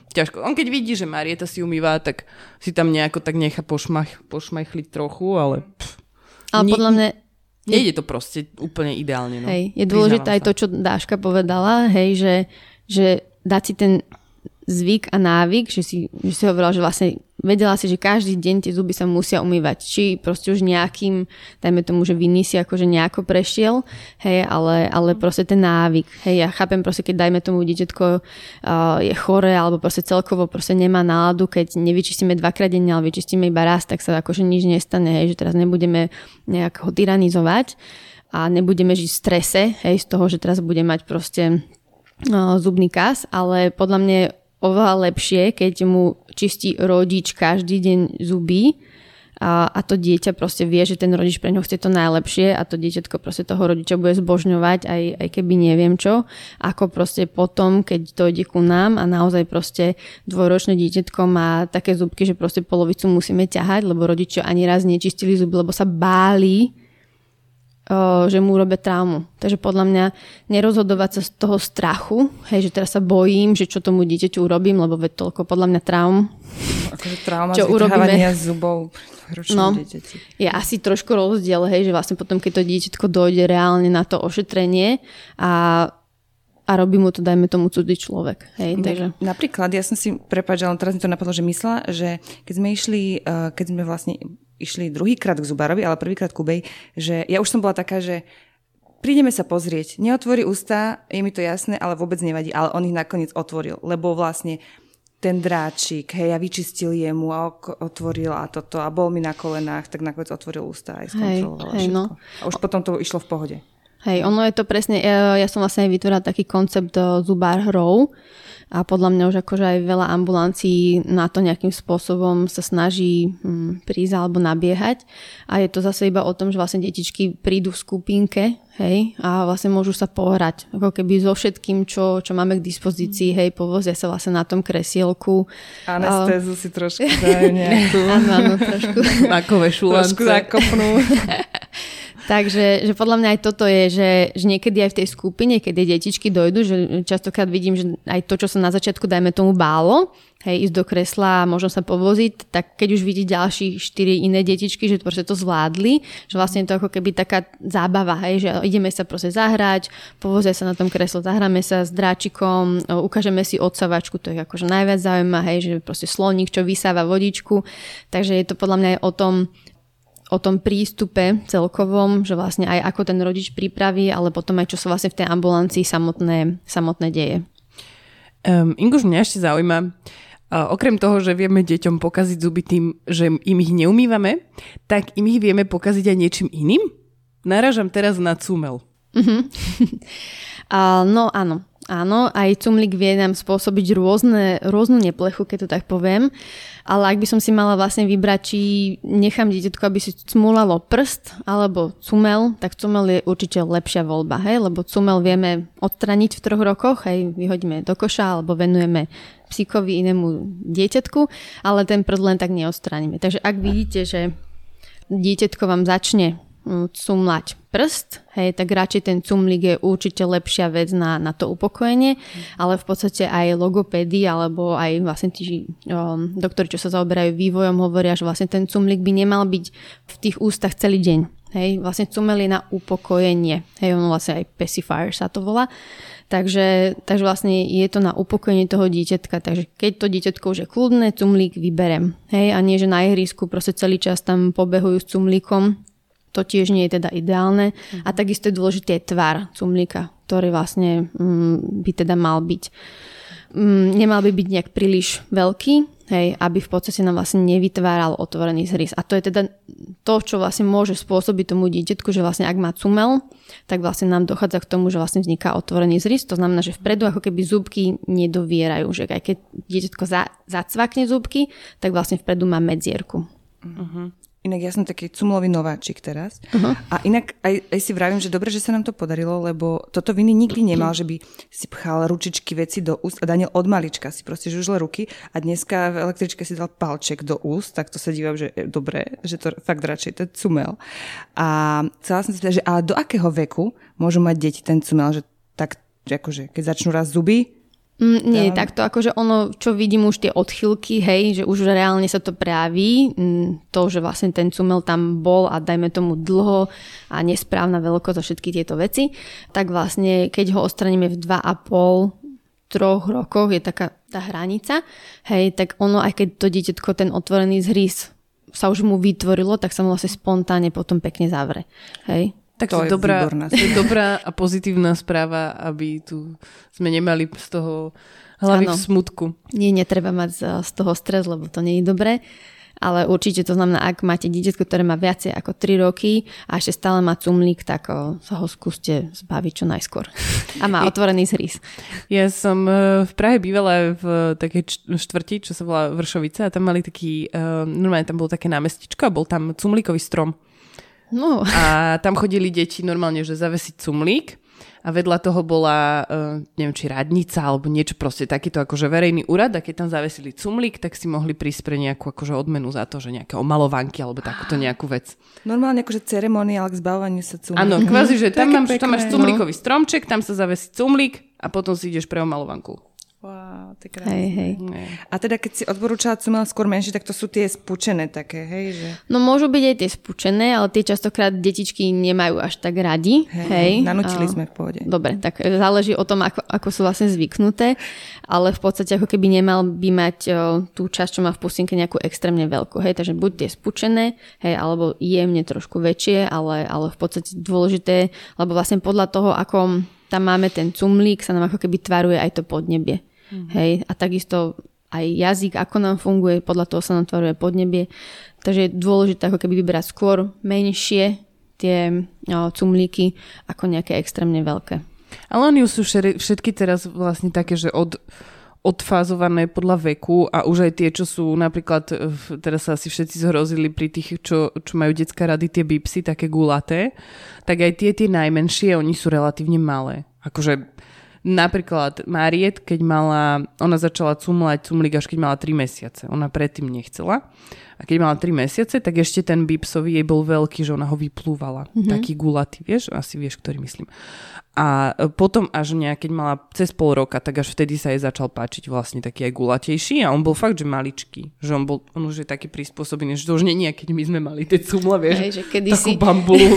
ťažko. On keď vidí, že Marieta si umýva, tak si tam nejako tak nechá pošmach, pošmajchliť trochu, ale... Pff, ale nie, podľa mňa... Nejde to proste úplne ideálne. No. Hej, je dôležité aj to, čo Dáška povedala, hej, že, že dať si ten zvyk a návyk, že si, že si hovorila, že vlastne vedela si, že každý deň tie zuby sa musia umývať. Či proste už nejakým, dajme tomu, že viny si akože nejako prešiel, hej, ale, ale proste ten návyk. Hej, ja chápem proste, keď dajme tomu dieťatko uh, je chore, alebo proste celkovo proste nemá náladu, keď nevyčistíme dvakrát denne, ale vyčistíme iba raz, tak sa akože nič nestane, hej, že teraz nebudeme nejak ho tyranizovať a nebudeme žiť v strese, hej, z toho, že teraz bude mať proste uh, zubný kas, ale podľa mňa oveľa lepšie, keď mu čistí rodič každý deň zuby a, a to dieťa proste vie, že ten rodič pre ňo chce to najlepšie a to dieťatko proste toho rodiča bude zbožňovať, aj, aj keby neviem čo, ako proste potom, keď dojde ku nám a naozaj proste dvojročné dieťatko má také zubky, že proste polovicu musíme ťahať, lebo rodičia ani raz nečistili zuby, lebo sa báli, že mu urobia traumu. Takže podľa mňa nerozhodovať sa z toho strachu, hej, že teraz sa bojím, že čo tomu dieťaťu urobím, lebo veď toľko podľa mňa traum. Akože trauma čo z vytrhávania zubov no, dieťati. Je asi trošku rozdiel, hej, že vlastne potom, keď to dieťatko dojde reálne na to ošetrenie a a robí mu to, dajme tomu, cudzí človek. Hej, takže... Napríklad, ja som si, prepáč, ale teraz mi to napadlo, že myslela, že keď sme išli, keď sme vlastne išli druhýkrát k zubárovi, ale prvýkrát k Ubej, že ja už som bola taká, že prídeme sa pozrieť, neotvorí ústa, je mi to jasné, ale vôbec nevadí, ale on ich nakoniec otvoril, lebo vlastne ten dráčik, hej, ja vyčistil jemu a otvoril a toto a bol mi na kolenách, tak nakoniec otvoril ústa aj skontrolovala hej, hej, všetko. no. A už potom to išlo v pohode. Hej, ono je to presne, ja, ja som vlastne aj vytvorila taký koncept zubár hrou a podľa mňa už akože aj veľa ambulancií na to nejakým spôsobom sa snaží hm, prísť alebo nabiehať a je to zase iba o tom, že vlastne detičky prídu v skupinke, hej, a vlastne môžu sa pohrať, ako keby so všetkým, čo, čo máme k dispozícii, hej, povozia sa vlastne na tom kresielku. Anestézu si trošku dajú nejakú. Áno, áno, trošku. Makové šulance. Trošku zakopnú. Takže že podľa mňa aj toto je, že, že niekedy aj v tej skupine, keď tie detičky dojdu, že častokrát vidím, že aj to, čo sa na začiatku, dajme tomu, bálo, hej, ísť do kresla a možno sa povoziť, tak keď už vidí ďalší štyri iné detičky, že proste to zvládli, že vlastne je to ako keby taká zábava, hej, že ideme sa proste zahrať, povozia sa na tom kreslo, zahráme sa s dráčikom, ukážeme si odsavačku, to je akože najviac zaujíma, hej, že proste sloník, čo vysáva vodičku, takže je to podľa mňa aj o tom, o tom prístupe celkovom, že vlastne aj ako ten rodič pripraví, ale potom aj čo sa vlastne v tej ambulancii samotné, samotné deje. Um, Inguš, mňa ešte zaujíma, uh, okrem toho, že vieme deťom pokaziť zuby tým, že im ich neumývame, tak im ich vieme pokaziť aj niečím iným? Narážam teraz na cumel. Uh-huh. uh, no áno. Áno, aj cumlík vie nám spôsobiť rôzne, rôznu neplechu, keď to tak poviem. Ale ak by som si mala vlastne vybrať, či nechám dieťatko, aby si cmulalo prst alebo cumel, tak cumel je určite lepšia voľba, hej? Lebo cumel vieme odstraniť v troch rokoch, hej? Vyhodíme do koša alebo venujeme psíkovi inému dieťatku, ale ten prst len tak neodstraníme. Takže ak vidíte, že dieťatko vám začne cumlať prst, hej, tak radšej ten cumlík je určite lepšia vec na, na to upokojenie, ale v podstate aj logopédy alebo aj vlastne tí um, doktori, čo sa zaoberajú vývojom, hovoria, že vlastne ten cumlík by nemal byť v tých ústach celý deň. Hej, vlastne cumel je na upokojenie. Hej, ono vlastne aj pacifier sa to volá. Takže, takže vlastne je to na upokojenie toho dieťatka. Takže keď to dieťatko už je kľudné, cumlík vyberem. Hej, a nie, že na ihrisku proste celý čas tam pobehujú s cumlíkom. To tiež nie je teda ideálne. Uh-huh. A takisto je dôležitý aj tvar cumlíka, ktorý vlastne mm, by teda mal byť. Mm, nemal by byť nejak príliš veľký, hej, aby v podstate nám vlastne nevytváral otvorený zrys. A to je teda to, čo vlastne môže spôsobiť tomu dieťatku, že vlastne ak má cumel, tak vlastne nám dochádza k tomu, že vlastne vzniká otvorený zrys. To znamená, že vpredu ako keby zúbky nedovierajú. Že aj keď dieťatko za, zacvakne zúbky, tak vlastne vpredu má medzierku. Uh-huh. Inak ja som taký cumlový nováčik teraz. Uh-huh. A inak aj, aj si vravím, že dobre, že sa nám to podarilo, lebo toto Viny nikdy nemal, že by si pchal ručičky veci do úst a Daniel od malička si proste žužle ruky a dneska v električke si dal palček do úst, tak to sa dívam, že je dobré, že to fakt radšej, to je cumel. A chcela som si povedať, že ale do akého veku môžu mať deti ten cumel, že tak, že akože keď začnú raz zuby, Mm, nie, tam... takto akože ono, čo vidím už tie odchylky, hej, že už reálne sa to prejaví, to, že vlastne ten cumel tam bol a dajme tomu dlho a nesprávna veľkosť a všetky tieto veci, tak vlastne keď ho odstraníme v dva a pol troch rokoch, je taká tá hranica, hej, tak ono, aj keď to dieťatko, ten otvorený zhrys sa už mu vytvorilo, tak sa mu vlastne spontánne potom pekne zavre, hej. Tak to je dobrá, to je dobrá a pozitívna správa, aby tu sme nemali z toho hlavy ano. V smutku. Nie, netreba mať z toho stres, lebo to nie je dobré. Ale určite to znamená, ak máte dieťatko, ktoré má viacej ako tri roky a ešte stále má cumlík, tak o, sa ho skúste zbaviť čo najskôr. A má otvorený zhrys. Ja som v Prahe bývala v takej štvrti, čo sa volá Vršovice, a tam mali taký, normálne tam bolo také námestičko a bol tam cumlíkový strom. No. A tam chodili deti normálne, že zavesiť cumlík a vedľa toho bola, uh, neviem, či radnica alebo niečo proste takýto akože verejný úrad a keď tam zavesili cumlík, tak si mohli prísť pre nejakú akože odmenu za to, že nejaké omalovanky alebo takúto nejakú vec. Normálne akože ceremoniál k zbavaniu sa cumlík. Áno, kvázi, že tam, mám, tam máš cumlíkový stromček, tam sa zavesí cumlík a potom si ideš pre omalovanku. Wow, to je krásne. Hej, hej. A teda keď si odporúčala cumel skôr menšie, tak to sú tie spúčené také, hej? Že... No môžu byť aj tie spúčené, ale tie častokrát detičky nemajú až tak radi. Hej, hej. Nanútili a... sme v pohode. Dobre, tak záleží o tom, ako, ako sú vlastne zvyknuté, ale v podstate ako keby nemal by mať o, tú časť, čo má v pusinke, nejakú extrémne veľkú. Hej, takže buď tie spúčené, hej, alebo jemne trošku väčšie, ale, ale v podstate dôležité, lebo vlastne podľa toho, ako tam máme ten cumlík, sa nám ako keby tvaruje aj to podnebie. Mm-hmm. Hej, a takisto aj jazyk, ako nám funguje, podľa toho sa nám tvaruje podnebie. Takže je dôležité ako keby vyberať skôr menšie tie no, cumlíky ako nejaké extrémne veľké. Ale oni sú všetky teraz vlastne také, že od, odfázované podľa veku a už aj tie, čo sú napríklad, teraz sa asi všetci zhrozili pri tých, čo, čo majú detská rady, tie bipsy, také gulaté, tak aj tie, tie najmenšie, oni sú relatívne malé. Akože napríklad Mariet, keď mala, ona začala cumlať cumlík až keď mala tri mesiace. Ona predtým nechcela. A keď mala tri mesiace, tak ešte ten bipsový jej bol veľký, že ona ho vyplúvala. Mm-hmm. Taký gulatý, vieš? Asi vieš, ktorý myslím. A potom až nejak, keď mala cez pol roka, tak až vtedy sa jej začal páčiť vlastne taký aj gulatejší. A on bol fakt, že maličký. Že on bol, on už je taký prispôsobený, že to už nie je, keď my sme mali tie cumle, vieš? Hej, že kedysi... Takú bambulu.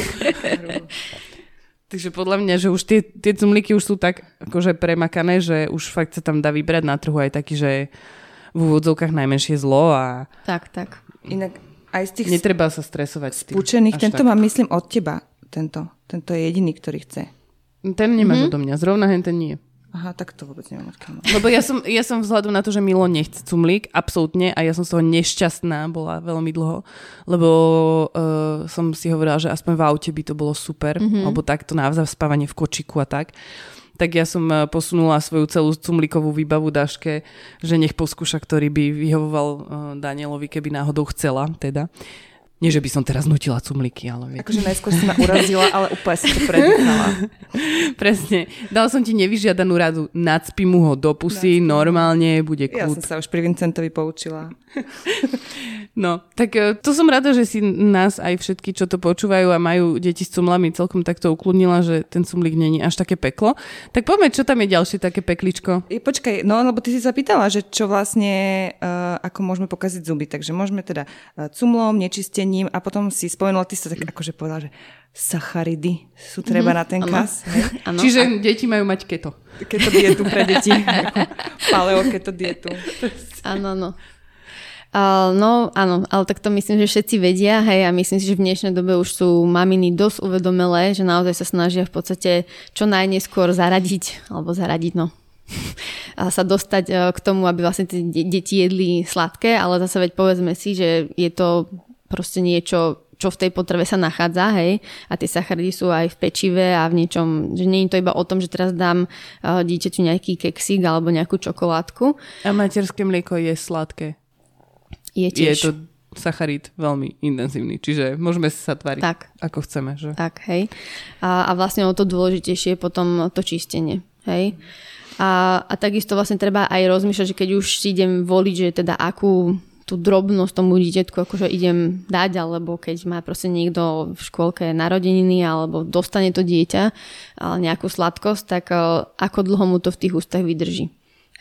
Takže podľa mňa, že už tie, tie cumlíky už sú tak akože premakané, že už fakt sa tam dá vybrať na trhu aj taký, že v úvodzovkách najmenšie zlo a... Tak, tak. Inak aj z tých... Netreba sa stresovať s tým. Spúčených, tento tak. Mám myslím od teba. Tento. Tento je jediný, ktorý chce. Ten nemáš mm-hmm. odo mňa. Zrovna hen ten nie. Aha, tak to vôbec neviem odkiaľ. Lebo ja som, ja som vzhľadom na to, že Milo nechce cumlík, absolútne, a ja som z toho nešťastná, bola veľmi dlho, lebo uh, som si hovorila, že aspoň v aute by to bolo super, mm-hmm. alebo takto naozaj spávanie v kočiku a tak. Tak ja som posunula svoju celú cumlíkovú výbavu Daške, že nech poskúša, ktorý by vyhovoval uh, Danielovi, keby náhodou chcela, teda. Nie, že by som teraz nutila cumlíky, ale... Akože najskôr si ma urazila, ale úplne si to predýchala. Presne. Dal som ti nevyžiadanú radu, nacpi mu ho do pusy, nacpi. Normálne, bude kľud. Ja som sa už pri Vincentovi poučila. No, tak to som rada, že si nás aj všetky, čo to počúvajú a majú deti s cumlami, celkom takto ukludnila, že ten cumlík není až také peklo. Tak poďme, čo tam je ďalšie také pekličko? I, počkaj, no lebo ty si sa pýtala, že čo vlastne, uh, ako môžeme pokaziť zuby. Takže môžeme teda uh, cumlom, nečistením a potom si spomenula, ty si tak akože povedala, že sacharidy sú treba mm-hmm, na ten kas. Ano. Čiže a... deti majú mať keto. Keto dietu pre deti. Paleo keto dietu. Áno, no. Uh, no áno, ale tak to myslím, že všetci vedia, hej, a myslím si, že v dnešnej dobe už sú maminy dosť uvedomelé, že naozaj sa snažia v podstate čo najneskôr zaradiť, alebo zaradiť, no, a sa dostať uh, k tomu, aby vlastne tie de- deti jedli sladké, ale zase veď povedzme si, že je to proste niečo, čo v tej potrave sa nachádza, hej, a tie sacharidy sú aj v pečive a v niečom, že nie je to iba o tom, že teraz dám uh, dieťaťu nejaký keksík alebo nejakú čokoládku. A materské mlieko je sladké. Je, je to sacharid veľmi intenzívny, čiže môžeme sa tváriť, tak, ako chceme. Že? Tak, hej. A, a vlastne o to dôležitejšie je potom to čistenie, hej. A, a takisto vlastne treba aj rozmýšľať, že keď už si idem voliť, že teda akú tú drobnosť tomu dieťatku akože idem dať, alebo keď má proste niekto v škôlke narodeniny, alebo dostane to dieťa nejakú sladkosť, tak ako dlho mu to v tých ústach vydrží.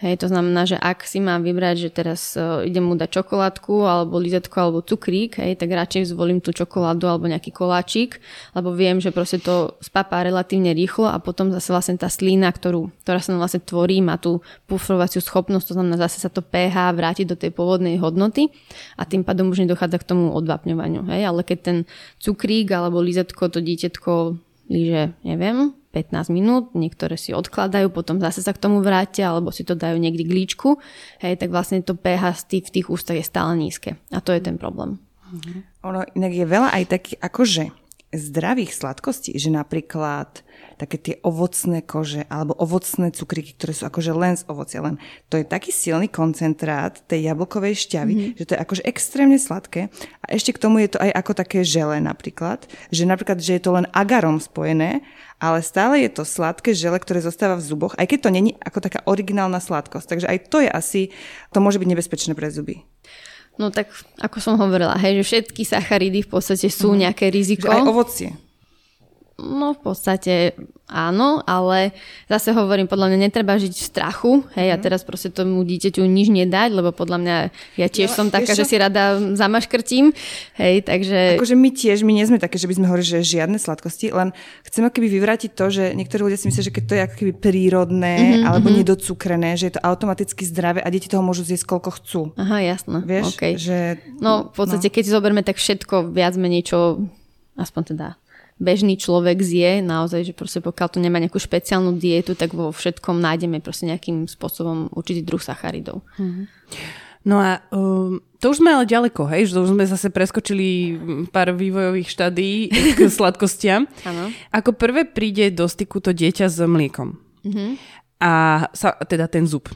Hej, to znamená, že ak si mám vybrať, že teraz uh, idem mu dať čokoládku alebo lízetko alebo cukrík, hej, tak radšej zvolím tú čokoládu alebo nejaký koláčik, lebo viem, že proste to spapá relatívne rýchlo a potom zase vlastne tá slína, ktorú, ktorá sa nám vlastne tvorí, má tú pufrovaciu schopnosť, to znamená zase sa to pH vráti do tej pôvodnej hodnoty a tým pádom už nedochádza k tomu odvápňovaniu. Hej, ale keď ten cukrík alebo lízetko to dieťatko líže, neviem, pätnásť minút, niektoré si odkladajú, potom zase sa k tomu vrátia, alebo si to dajú niekde k líčku, hej, tak vlastne to pH v tých ústach je stále nízke. A to je ten problém. Ono inak je veľa aj takých akože zdravých sladkostí, že napríklad také tie ovocné kože alebo ovocné cukríky, ktoré sú akože len z ovocia, len to je taký silný koncentrát tej jablkovej šťavy, mm-hmm. že to je akože extrémne sladké a ešte k tomu je to aj ako také žele napríklad, že napríklad, že je to len agarom spojené, ale stále je to sladké žele, ktoré zostáva v zuboch, aj keď to není ako taká originálna sladkosť, takže aj to je asi, to môže byť nebezpečné pre zuby. No tak, ako som hovorila, hej, že všetky sacharidy v podstate sú mm. nejaké riziko. Že aj ovocie. No v podstate áno, ale zase hovorím, podľa mňa netreba žiť v strachu, hej, mm. a teraz proste tomu dieťaťu nič nedať, lebo podľa mňa ja tiež ja, som taká, že si rada zamaškrtím, hej, takže... Akože my tiež, my nie sme také, že by sme hovorili, že žiadne sladkosti, len chceme keby vyvrátiť to, že niektorí ľudia si myslia, že keď to je ako keby prírodné mm-hmm, alebo mm-hmm. nedocukrené, že je to automaticky zdravé a deti toho môžu zjesť koľko chcú. Aha, jasné. Vieš, okay. že... No v podstate, no. keď si zoberme, tak všetko viac menej, čo aspoň teda bežný človek zje, naozaj, že proste pokiaľ to nemá nejakú špeciálnu dietu, tak vo všetkom nájdeme proste nejakým spôsobom určitý druh sacharidov. Mm-hmm. No a um, to už sme ale ďaleko, hej, že to už sme zase preskočili pár vývojových štádí k sladkostiam. Áno. Ako prvé príde do styku to dieťa s mliekom. Mm-hmm. A sa, teda ten zub.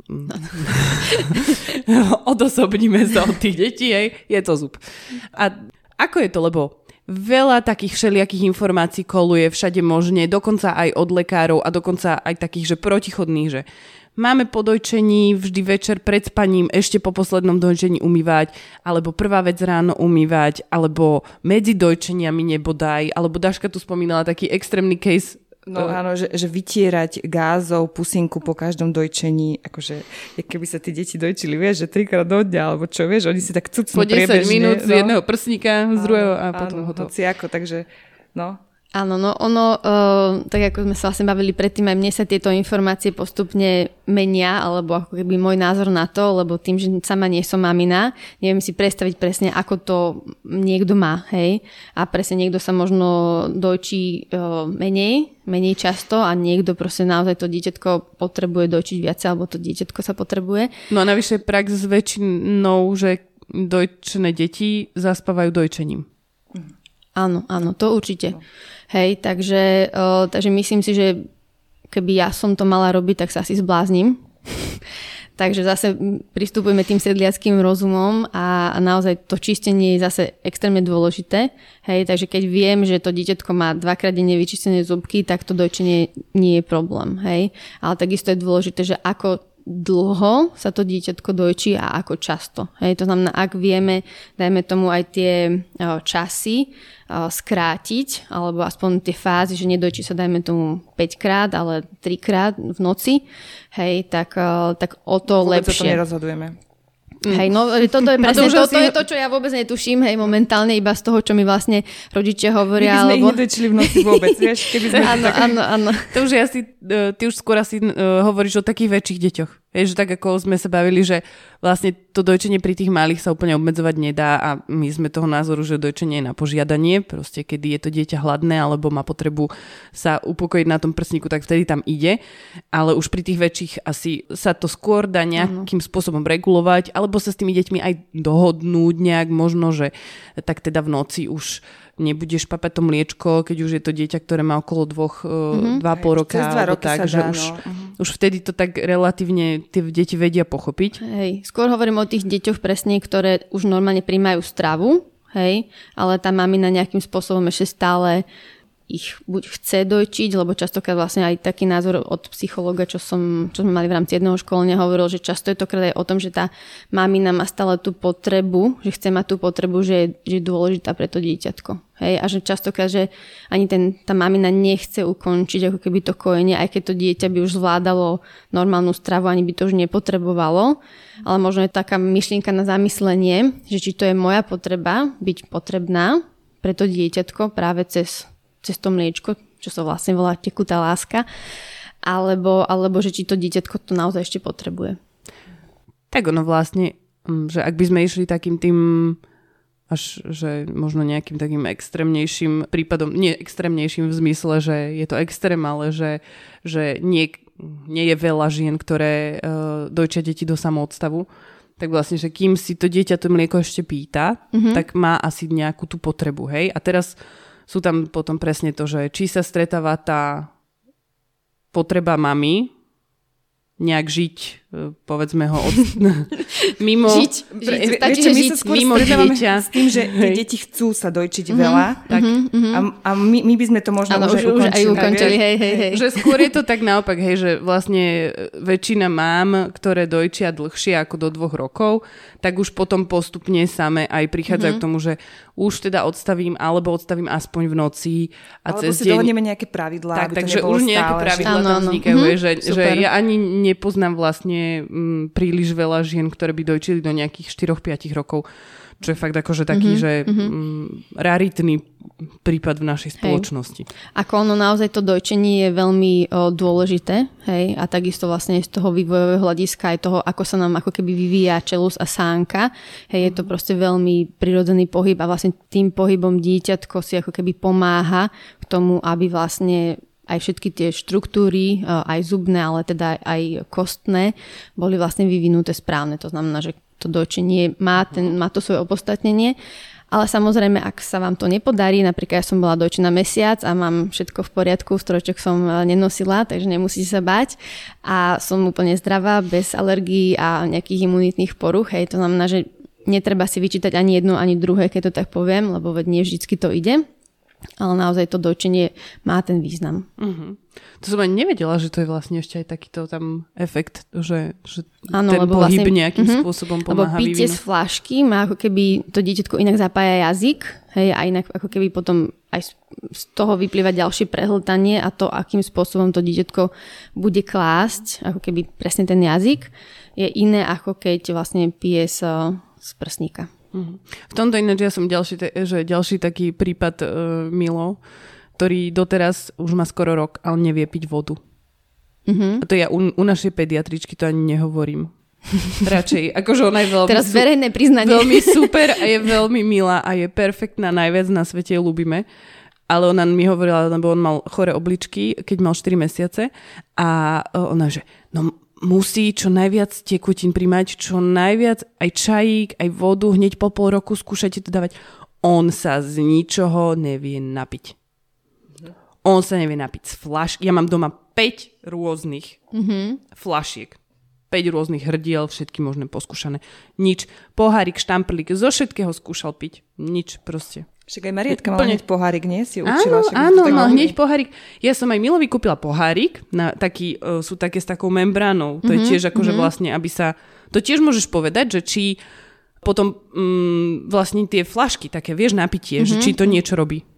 Odosobníme sa od tých detí, hej, je to zub. A ako je to, lebo veľa takých všelijakých informácií koluje všade možne, dokonca aj od lekárov a dokonca aj takých, že protichodných, že máme po dojčení vždy večer pred spaním ešte po poslednom dojčení umývať, alebo prvá vec ráno umývať, alebo medzi dojčeniami nebodaj, alebo Daška tu spomínala taký extrémny case. No áno, že, že vytierať gázov pusinku po každom dojčení, akože keby sa tí deti dojčili, vieš, že trikrát do dňa, alebo čo, vieš, oni si tak cucnú priebežne. Po desať minút z jedného prsníka, z druhého a potom áno, hotovo. Hociako, takže no. Áno, no ono, uh, tak ako sme sa vlastne bavili predtým, aj mne sa tieto informácie postupne menia, alebo ako keby môj názor na to, lebo tým, že sama nie som mamina, neviem si predstaviť presne, ako to niekto má, hej. A presne niekto sa možno dojčí uh, menej, menej často a niekto proste naozaj to dieťatko potrebuje dojčiť viac, alebo to dieťatko sa potrebuje. No a navyše prax s väčšinou, že dojčené deti zaspávajú dojčením. Áno, áno, to určite. Hej, takže, uh, takže myslím si, že keby ja som to mala robiť, tak sa asi zbláznim. Takže zase pristupujeme tým sedliackým rozumom a, a naozaj to čistenie je zase extrémne dôležité. Hej, takže keď viem, že to dieťatko má dvakrát denne vyčistené zubky, tak to dojčenie nie je problém. Hej. Ale takisto je dôležité, že ako dlho sa to dieťatko dojčí a ako často. Hej, to znamená, ak vieme, dajme tomu aj tie o, časy o, skrátiť, alebo aspoň tie fázy, že nedojčí sa, dajme tomu päť krát, ale tri krát v noci, hej, tak, o, tak o to vôbec lepšie. Vôbec o tom nerozhodujeme. Hej, no toto je presne, to, to, asi... je to, čo ja vôbec netuším, hej, momentálne iba z toho, čo mi vlastne rodičia hovoria. My by sme alebo... ich nedojčili v noci vôbec, vieš, keby sme... Áno, také... áno, áno. To už je asi, ty už skôr asi uh, hovoríš o takých väčších deťoch. Vieš, tak ako sme sa bavili, že vlastne to dojčenie pri tých malých sa úplne obmedzovať nedá a my sme toho názoru, že dojčenie je na požiadanie, proste kedy je to dieťa hladné alebo má potrebu sa upokojiť na tom prsníku, tak vtedy tam ide, ale už pri tých väčších asi sa to skôr dá nejakým uh-huh. spôsobom regulovať, alebo sa s tými deťmi aj dohodnúť nejak možno, že tak teda v noci už nebudeš papať to mliečko, keď už je to dieťa, ktoré má okolo dvoch, mm-hmm. dva pol roka, alebo tak, že dá, už, no. uh-huh. už vtedy to tak relatívne tie deti vedia pochopiť. Hej, skôr hovorím o tých deťoch presne, ktoré už normálne prijímajú stravu, hej, ale tá mamina nejakým spôsobom ešte stále ich buď chce dojčiť, lebo častokrát vlastne aj taký názor od psychológa, čo, som, čo sme mali v rámci jedného školenia, hovoril, že často je to krát aj o tom, že tá mamina má stále tú potrebu, že chce mať tú potrebu, že je, že je dôležitá pre to dieťatko. Hej? A že častokrát, že ani ten, tá mamina nechce ukončiť ako keby to kojenie, aj keď to dieťa by už zvládalo normálnu stravu, ani by to už nepotrebovalo. Ale možno je taká myšlienka na zamyslenie, že či to je moja potreba byť potrebná pre to dieťatko práve cez cez to mliečko, čo sa vlastne volá tekutá láska, alebo, alebo že či to dieťatko to naozaj ešte potrebuje. Tak ono vlastne, že ak by sme išli takým tým, až že možno nejakým takým extrémnejším prípadom, nie extrémnejším v zmysle, že je to extrém, ale že, že nie, nie je veľa žien, ktoré uh, dojčia deti do samoodstavu, tak vlastne, že kým si to dieťa to mlieko ešte pýta, mm-hmm. tak má asi nejakú tú potrebu, hej? A teraz sú tam potom presne to, že či sa stretáva tá potreba mami nejak žiť, povedzme ho od... mimo... Žiť. Pre, žiť. Stačí, viete, že my žiť. sa skôr Mimo dieťa. s tým, že tie deti chcú sa dojčiť mm-hmm. veľa tak, mm-hmm. a, a my, my by sme to možno ano, už, už, už aj ukončili. Tak, hej, hej, hej. Že skôr je to tak naopak, hej, že vlastne väčšina mám, ktoré dojčia dlhšie ako do dvoch rokov, tak už potom postupne same aj prichádzajú mm-hmm. k tomu, že už teda odstavím, alebo odstavím aspoň v noci. A alebo cez si deň... dohodneme nejaké pravidlá, tak, aby to takže nebolo už nejaké stále. pravidlá Že... tam vznikajú, mm-hmm. že, že Super. ja ani nepoznám vlastne m, príliš veľa žien, ktoré by dojčili do nejakých štyri až päť rokov, čo je fakt akože taký, mm-hmm. že m, raritný prípad v našej spoločnosti. Hej. Ako ono naozaj to dojčenie je veľmi o, dôležité, hej, a takisto vlastne z toho vývojového hľadiska aj toho, ako sa nám ako keby vyvíja čelus a sánka, hej, je to proste veľmi prirodzený pohyb a vlastne tým pohybom dieťatko si ako keby pomáha k tomu, aby vlastne aj všetky tie štruktúry, aj zubné, ale teda aj kostné, boli vlastne vyvinuté správne. To znamená, že to dojčenie má, ten, má to svoje opodstatnenie. Ale samozrejme, ak sa vám to nepodarí, napríklad ja som bola dojčená mesiac a mám všetko v poriadku, strojček som nenosila, takže nemusíte sa bať. A som úplne zdravá, bez alergií a nejakých imunitných poruch. Hej, to znamená, že netreba si vyčítať ani jedno, ani druhé, keď to tak poviem, lebo veď nie vždycky to ide. Ale naozaj to dojčenie má ten význam. Uh-huh. To som ani nevedela, že to je vlastne ešte aj takýto tam efekt, že, že ano, ten lebo pohyb vlastne, nejakým uh-huh. spôsobom pomáha vyvinúť. Lebo pitie vývinu. z fľašky má ako keby to dieťatko inak zapája jazyk, hej, a inak ako keby potom aj z toho vyplýva ďalšie prehltanie a to, akým spôsobom to dieťatko bude klásť, ako keby presne ten jazyk, je iné ako keď vlastne pije z, z prsníka. V tomto ináč ja som ďalší, že ďalší taký prípad uh, Milo, ktorý doteraz už má skoro rok, ale nevie piť vodu. Uh-huh. A to ja u, u našej pediatričky to ani nehovorím. Radšej, akože ona je veľmi... Teraz verejné priznanie. Veľmi super a je veľmi milá a je perfektná, najviac na svete ju ľúbime. Ale ona mi hovorila, lebo on mal choré obličky, keď mal štyri mesiace a ona, že no musí čo najviac tekutín primať, čo najviac aj čajík, aj vodu, hneď po pol roku skúšajte to dávať. On sa z ničoho nevie napiť. On sa nevie napiť z fľašky. Ja mám doma päť rôznych mm-hmm. fľašiek. päť rôznych hrdiel, všetky možné poskúšané. Nič. Pohárik, štamprlík, zo všetkého skúšal piť. Nič proste. Však aj Marietka mala hneď pohárik, nie? Si učila. Áno, áno, mal hneď pohárik. Ja som aj Milovi kúpila pohárik, na taký, uh, sú také s takou membránou. To mm-hmm, je tiež akože mm-hmm. vlastne, aby sa... To tiež môžeš povedať, že či potom um, vlastne tie flašky, také vieš napitie, mm-hmm. že či to niečo robí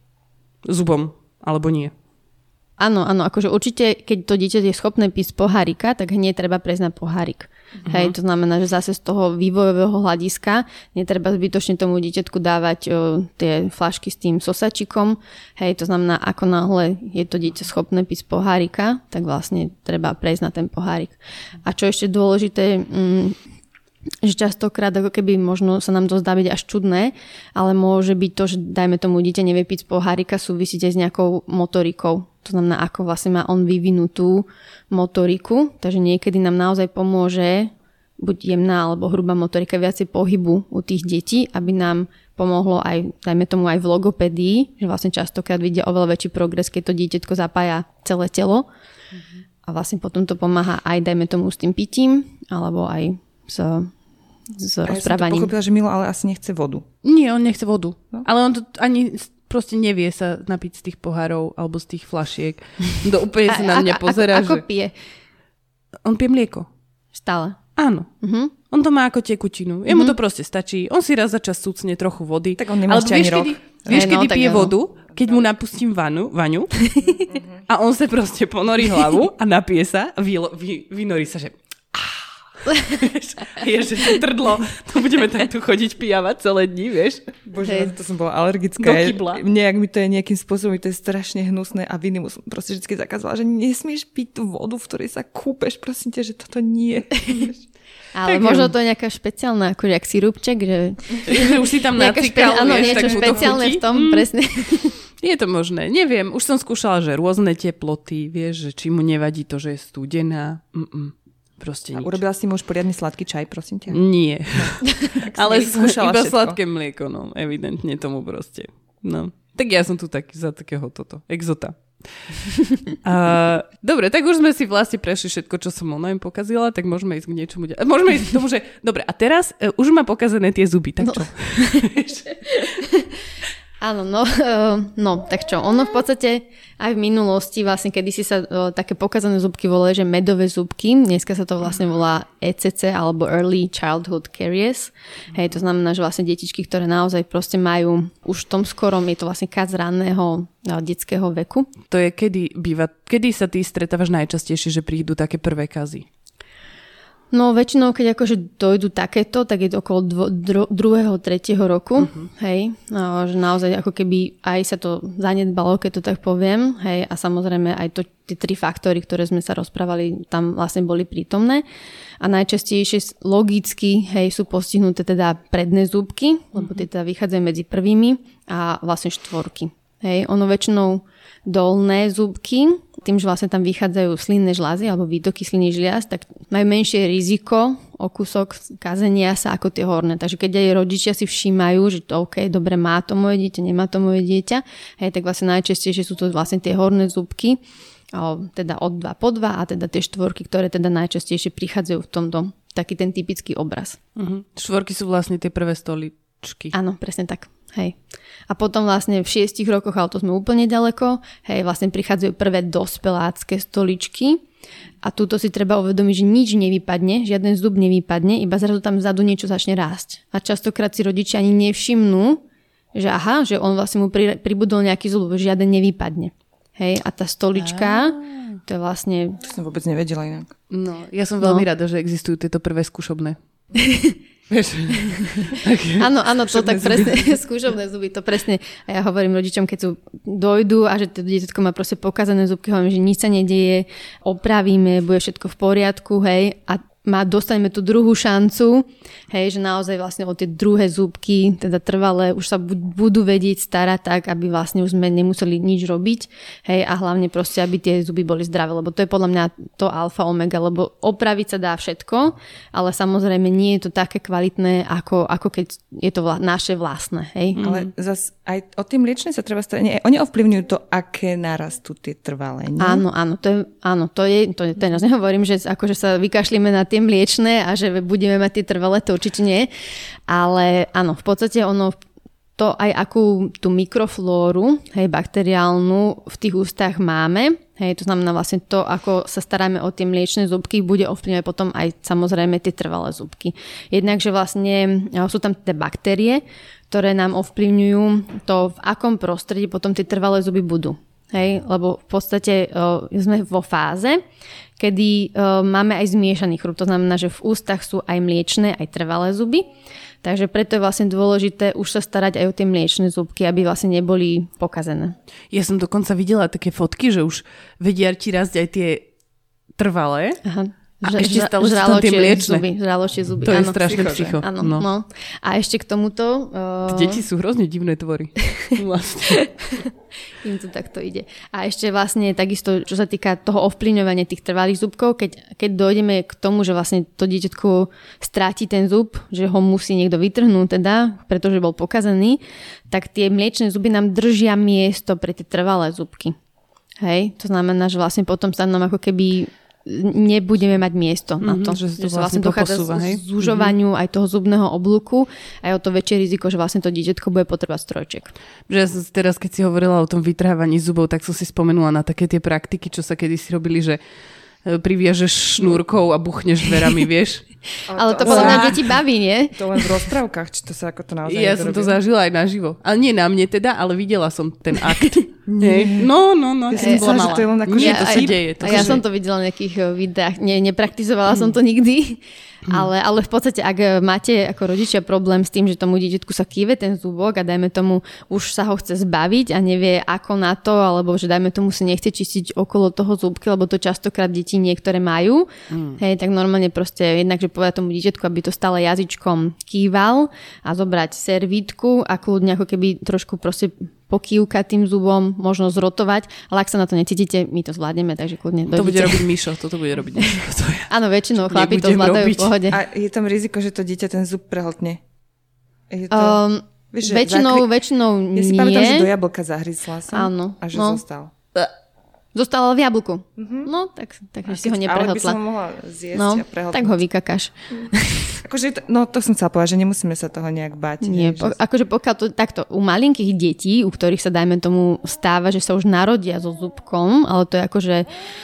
zubom, alebo nie. Áno, áno, akože určite, keď to dieťa je schopné piť z pohárika, tak hneď treba prejsť na pohárik. Uh-huh. Hej, to znamená, že zase z toho vývojového hľadiska netreba zbytočne tomu dieťatku dávať o, tie fľašky s tým sosačikom. Hej, to znamená, ako náhle je to dieťa schopné piť z pohárika, tak vlastne treba prejsť na ten pohárik. A čo ešte dôležité... Mm, že častokrát ako keby možno sa nám to zdá byť až čudné, ale môže byť to, že dajme tomu dieťa nevie piť z pohárika, súvisí aj s nejakou motorikou. To znamená, ako vlastne má on vyvinutú motoriku, takže niekedy nám naozaj pomôže buď jemná alebo hrubá motorika, viacej pohybu u tých detí, aby nám pomohlo aj, dajme tomu aj v logopédii, že vlastne častokrát vidia oveľa väčší progres, keď to dieťatko zapája celé telo. Mm-hmm. A vlastne potom to pomáha aj, dajme tomu, s tým pitím, alebo aj s, s rozprávaním. Ja som to pochopila, že Milo ale asi nechce vodu. Nie, on nechce vodu. No? Ale on to ani proste nevie sa napiť z tých pohárov alebo z tých flašiek. To úplne sa na mňa a, pozerá, ako, že... Ako pije? On pije mlieko. Stále? Áno. Uh-huh. On to má ako tekutinu. Jemu uh-huh. to proste stačí. On si raz za čas súcne trochu vody. Tak on nemá ešte ani rok. Kedy, vieš, hey, no, kedy pije no. vodu? Keď mu napustím vanu, vaňu a on sa proste ponorí hlavu a napije sa a vy, vy, vynorí sa, že je, že to trdlo, to budeme takto chodiť pijavať celé dní, vieš. Bože, hey. to som bola alergická. Do kybla. Nejak mi to je nejakým spôsobom, to je strašne hnusné a viny mu som proste vždy zakazovala, že nesmieš piť tú vodu, v ktorej sa kúpeš, prosím ťa, že toto nie. Ale tak možno to je nejaká špeciálna, akože jak sirupček, že... že už si tam nacikal, špe... áno, vieš, niečo tak špeciálne v tom, mm. presne. Je to možné, neviem. Už som skúšala, že rôzne teploty, vieš, že či mu nevadí to, že je studená. Mm-mm. Proste nič. A urobila si mu už poriadny sladký čaj, prosím ťa? Nie. No. Ale skúšala iba všetko. Sladké mlieko, no. Evidentne tomu proste. No. Tak ja som tu taký za takého toto. Exota. uh, dobre, tak už sme si vlastne prešli všetko, čo som online pokazila, tak môžeme ísť k niečomu. De- môžeme ísť k tomu, že... Dobre, a teraz uh, už má pokazané tie zuby, tak no. čo? Áno, no, uh, no, tak čo, ono v podstate aj v minulosti, vlastne kedysi sa uh, také pokazané zubky volali, že medové zubky, dneska sa to vlastne volá E C C alebo Early Childhood Caries. Hej, to znamená, že vlastne detičky, ktoré naozaj proste majú už v tom skorom, je to vlastne káz ranného uh, detského veku. To je kedy býva, kedy sa ty stretávaš najčastejšie, že prídu také prvé kazy? No väčšinou, keď akože dojdu takéto, tak je to okolo dvo, dro, druhého, tretieho roku, uh-huh. hej, no, že naozaj ako keby aj sa to zanedbalo, keď to tak poviem, hej, a samozrejme aj to, tie tri faktory, ktoré sme sa rozprávali, tam vlastne boli prítomné a najčastejšie logicky, hej, sú postihnuté teda predné zúbky, uh-huh. lebo tie teda vychádzajú medzi prvými a vlastne štvorky, hej, ono väčšinou dolné zúbky, tým, že vlastne tam vychádzajú slinné žľazy alebo výtoky slinných žľaz, tak majú menšie riziko o kúsok kazenia sa ako tie horné. Takže keď aj rodičia si všímajú, že to OK, dobre, má to moje dieťa, nemá to moje dieťa, hej, tak vlastne najčastejšie sú to vlastne tie horné zúbky, o, teda od dva po dva a teda tie štvorky, ktoré teda najčastejšie prichádzajú v tomto, taký ten typický obraz. Uh-huh. Štvorky sú vlastne tie prvé stoličky. Áno, presne tak. Hej. A potom vlastne v šiestich rokoch, ale to sme úplne ďaleko, hej, vlastne prichádzajú prvé dospelácké stoličky a túto si treba uvedomiť, že nič nevypadne, žiaden zub nevypadne, iba zrazu tam vzadu niečo začne rásť. A častokrát si rodičia ani nevšimnú, že aha, že on vlastne mu pri, pribudol nejaký zub, žiaden nevypadne. Hej, a tá stolička, ah. to je vlastne... To som vôbec nevedela inak. No, ja som veľmi no. rada, že existujú tieto prvé skúšobné. Vieš? Okay. Áno, áno, to tak zuby. Presne, skúšobné zuby, to presne. A ja hovorím rodičom, keď sú dojdu a že to dieťatko má proste pokazané zubky, hovorím, že nič sa nedieje, opravíme, bude všetko v poriadku, hej, a má, dostaneme tú druhú šancu, hej, že naozaj vlastne o tie druhé zúbky, teda trvalé, už sa budú vedieť starať tak, aby vlastne už sme nemuseli nič robiť, hej, a hlavne proste, aby tie zuby boli zdravé, lebo to je podľa mňa to alfa omega, lebo opraviť sa dá všetko, ale samozrejme nie je to také kvalitné, ako, ako keď je to vla, naše vlastné, hej. Mm. Ale zas aj o tým liečne sa treba starať, oni ovplyvňujú to, aké narastú tie trvalé, nie? Áno, áno, to je, áno, to je, to je, teraz nehovorím, že akože sa vykašlíme na tie mliečne a že budeme mať tie trvalé, to určite nie. Ale áno, v podstate ono to aj akú tú mikroflóru, hej, bakteriálnu v tých ústach máme, hej, to znamená vlastne to, ako sa staráme o tie mliečne zúbky, bude ovplyvňovať potom aj samozrejme tie trvalé zúbky. Jednak, že vlastne sú tam tie baktérie, ktoré nám ovplyvňujú to, v akom prostredí potom tie trvalé zuby budú. Hej, lebo v podstate uh, sme vo fáze, kedy uh, máme aj zmiešaný chrup. To znamená, že v ústach sú aj mliečne, aj trvalé zuby. Takže preto je vlastne dôležité už sa starať aj o tie mliečne zúbky, aby vlastne neboli pokazené. Ja som dokonca videla také fotky, že už vedia ti rásť aj tie trvalé. Aha. A ešte stále sú tam tie mliečne. Zuby, žraločie zuby. To je áno, strašné psycho. Áno, no. No. A ešte k tomuto... Uh... Deti sú hrozne divné tvory. Vlastne. Im to takto ide. A ešte vlastne takisto, čo sa týka toho ovplyvňovania tých trvalých zubkov, keď, keď dojdeme k tomu, že vlastne to dieťatko stráti ten zub, že ho musí niekto vytrhnúť teda, pretože bol pokazený, tak tie mliečne zuby nám držia miesto pre tie trvalé zubky. Hej? To znamená, že vlastne potom sa nám ako keby nebudeme mať miesto mm-hmm, na to. Že, to že vlastne vlastne dochádza posúva, k zúžovaniu mm-hmm. aj toho zubného oblúku a je o to väčšie riziko, že vlastne to dieťatko bude potrebovať strojček. Že ja som teraz, keď si hovorila o tom vytrhávaní zubov, tak som si spomenula na také tie praktiky, čo sa kedysi robili, že priviažeš šnúrkou a buchneš dverami, vieš. Ale to podľa mňa deti baví, nie? To len v rozprávkach, či to sa ako to naozaj Ja som to zažila aj naživo. Ale nie na mne teda, ale videla som ten akt. Nie. No, no, no. Ja som myslela, že to je len ako nie, to sa deje. To ja som to videla v nejakých videách. Nie, nepraktizovala mm. som to nikdy. Mm. Ale, ale v podstate, ak máte ako rodičia problém s tým, že tomu dieťatku sa kýve ten zúbok a dajme tomu, už sa ho chce zbaviť a nevie ako na to, alebo že dajme tomu si nechce čistiť okolo toho zúbky, lebo to častokrát deti niektoré majú, mm. hej, tak normálne proste jednak, že povedať tomu dieťatku, aby to stále jazyčkom kýval a zobrať servítku a kľudne ako keby trošku proste pokývkať tým zubom, možno zrotovať, ale ak sa na to necítite, my to zvládneme, takže kľudne dojdete. To bude robiť Mišo, toto bude robiť Mišo. To ja áno, väčšinou chlapi to zvládajú v pohode. A je tam riziko, že to dieťa ten zub prehltne? Je to, um, vieš, väčšinou, zakry... väčšinou nie. Ja si pamätám, že do jablka zahryzla som áno, a že no. zostal. Zostala v jablku. Mm-hmm. No, tak, tak si ho neprehltla. Ale by som ho mohla zjesť no, a prehltnúť. tak ho vykakáš. Akože, no to som chcela povedať, že nemusíme sa toho nejak báť. Nie, ne, po, akože pokiaľ to takto, u malinkých detí, u ktorých sa dajme tomu stáva, že sa už narodia so zubkom, ale to je akože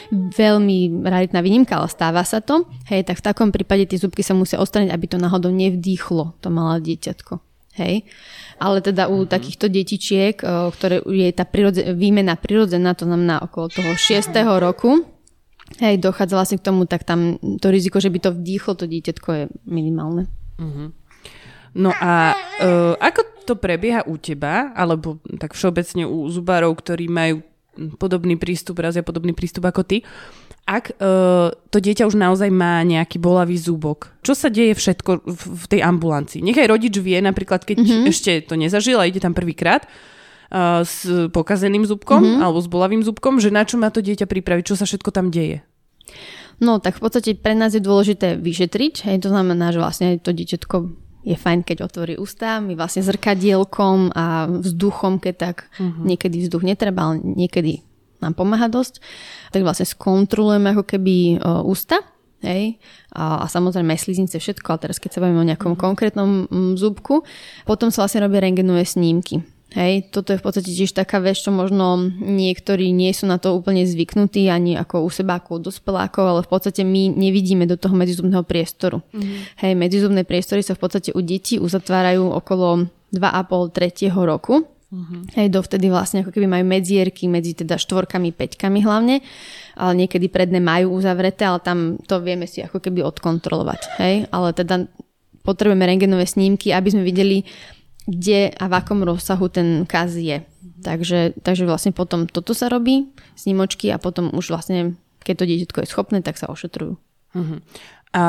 veľmi raritná výnimka, ale stáva sa to, hej, tak v takom prípade tie zubky sa musia odstrániť, aby to náhodou nevdýchlo, to malé dieťatko. Hej. Ale teda u mm-hmm. takýchto detičiek, ktoré je tá prirodze, výmena prirodzená, to znamená okolo toho šiesteho roku, hej, dochádza vlastne k tomu, tak tam to riziko, že by to vdýchlo, to dieťatko je minimálne. Mm-hmm. No a uh, ako to prebieha u teba, alebo tak všeobecne u zubárov, ktorí majú podobný prístup, razia podobný prístup ako ty, ak uh, to dieťa už naozaj má nejaký bolavý zúbok, čo sa deje všetko v, v tej ambulancii? Nechaj rodič vie, napríklad keď mm-hmm. ešte to nezažil a ide tam prvýkrát uh, s pokazeným zubkom mm-hmm. alebo s bolavým zubkom, že na čo má to dieťa pripraviť, čo sa všetko tam deje? No tak v podstate pre nás je dôležité vyšetriť, hej, to znamená, že vlastne to dieťatko je fajn, keď otvorí ústa, my vlastne zrkadielkom a vzduchom, keď tak mm-hmm. niekedy vzduch netreba, ale niekedy nám pomáha dosť, tak vlastne skontrolujeme ako keby o, ústa, hej, a, a samozrejme aj sliznice, všetko, ale teraz keď sa bavíme o nejakom mm. konkrétnom m, zubku, potom sa vlastne robia rentgenové snímky. Hej, toto je v podstate tiež taká vec, čo možno niektorí nie sú na to úplne zvyknutí, ani ako u seba, ako u dospelákov, ale v podstate my nevidíme do toho medzizubného priestoru. Mm. Hej, medzizubné priestory sa v podstate u detí uzatvárajú okolo dva a pol tretieho roku. Uh-huh. Hej, dovtedy vlastne ako keby majú medzierky medzi teda štvorkami, peťkami hlavne, ale niekedy predné majú uzavreté, ale tam to vieme si ako keby odkontrolovať. Hej, ale teda potrebujeme rentgenové snímky, aby sme videli, kde a v akom rozsahu ten kaz je. Takže, takže vlastne potom toto sa robí, snímočky a potom už vlastne, keď to dieťatko je schopné, tak sa ošetrujú. Uh-huh. A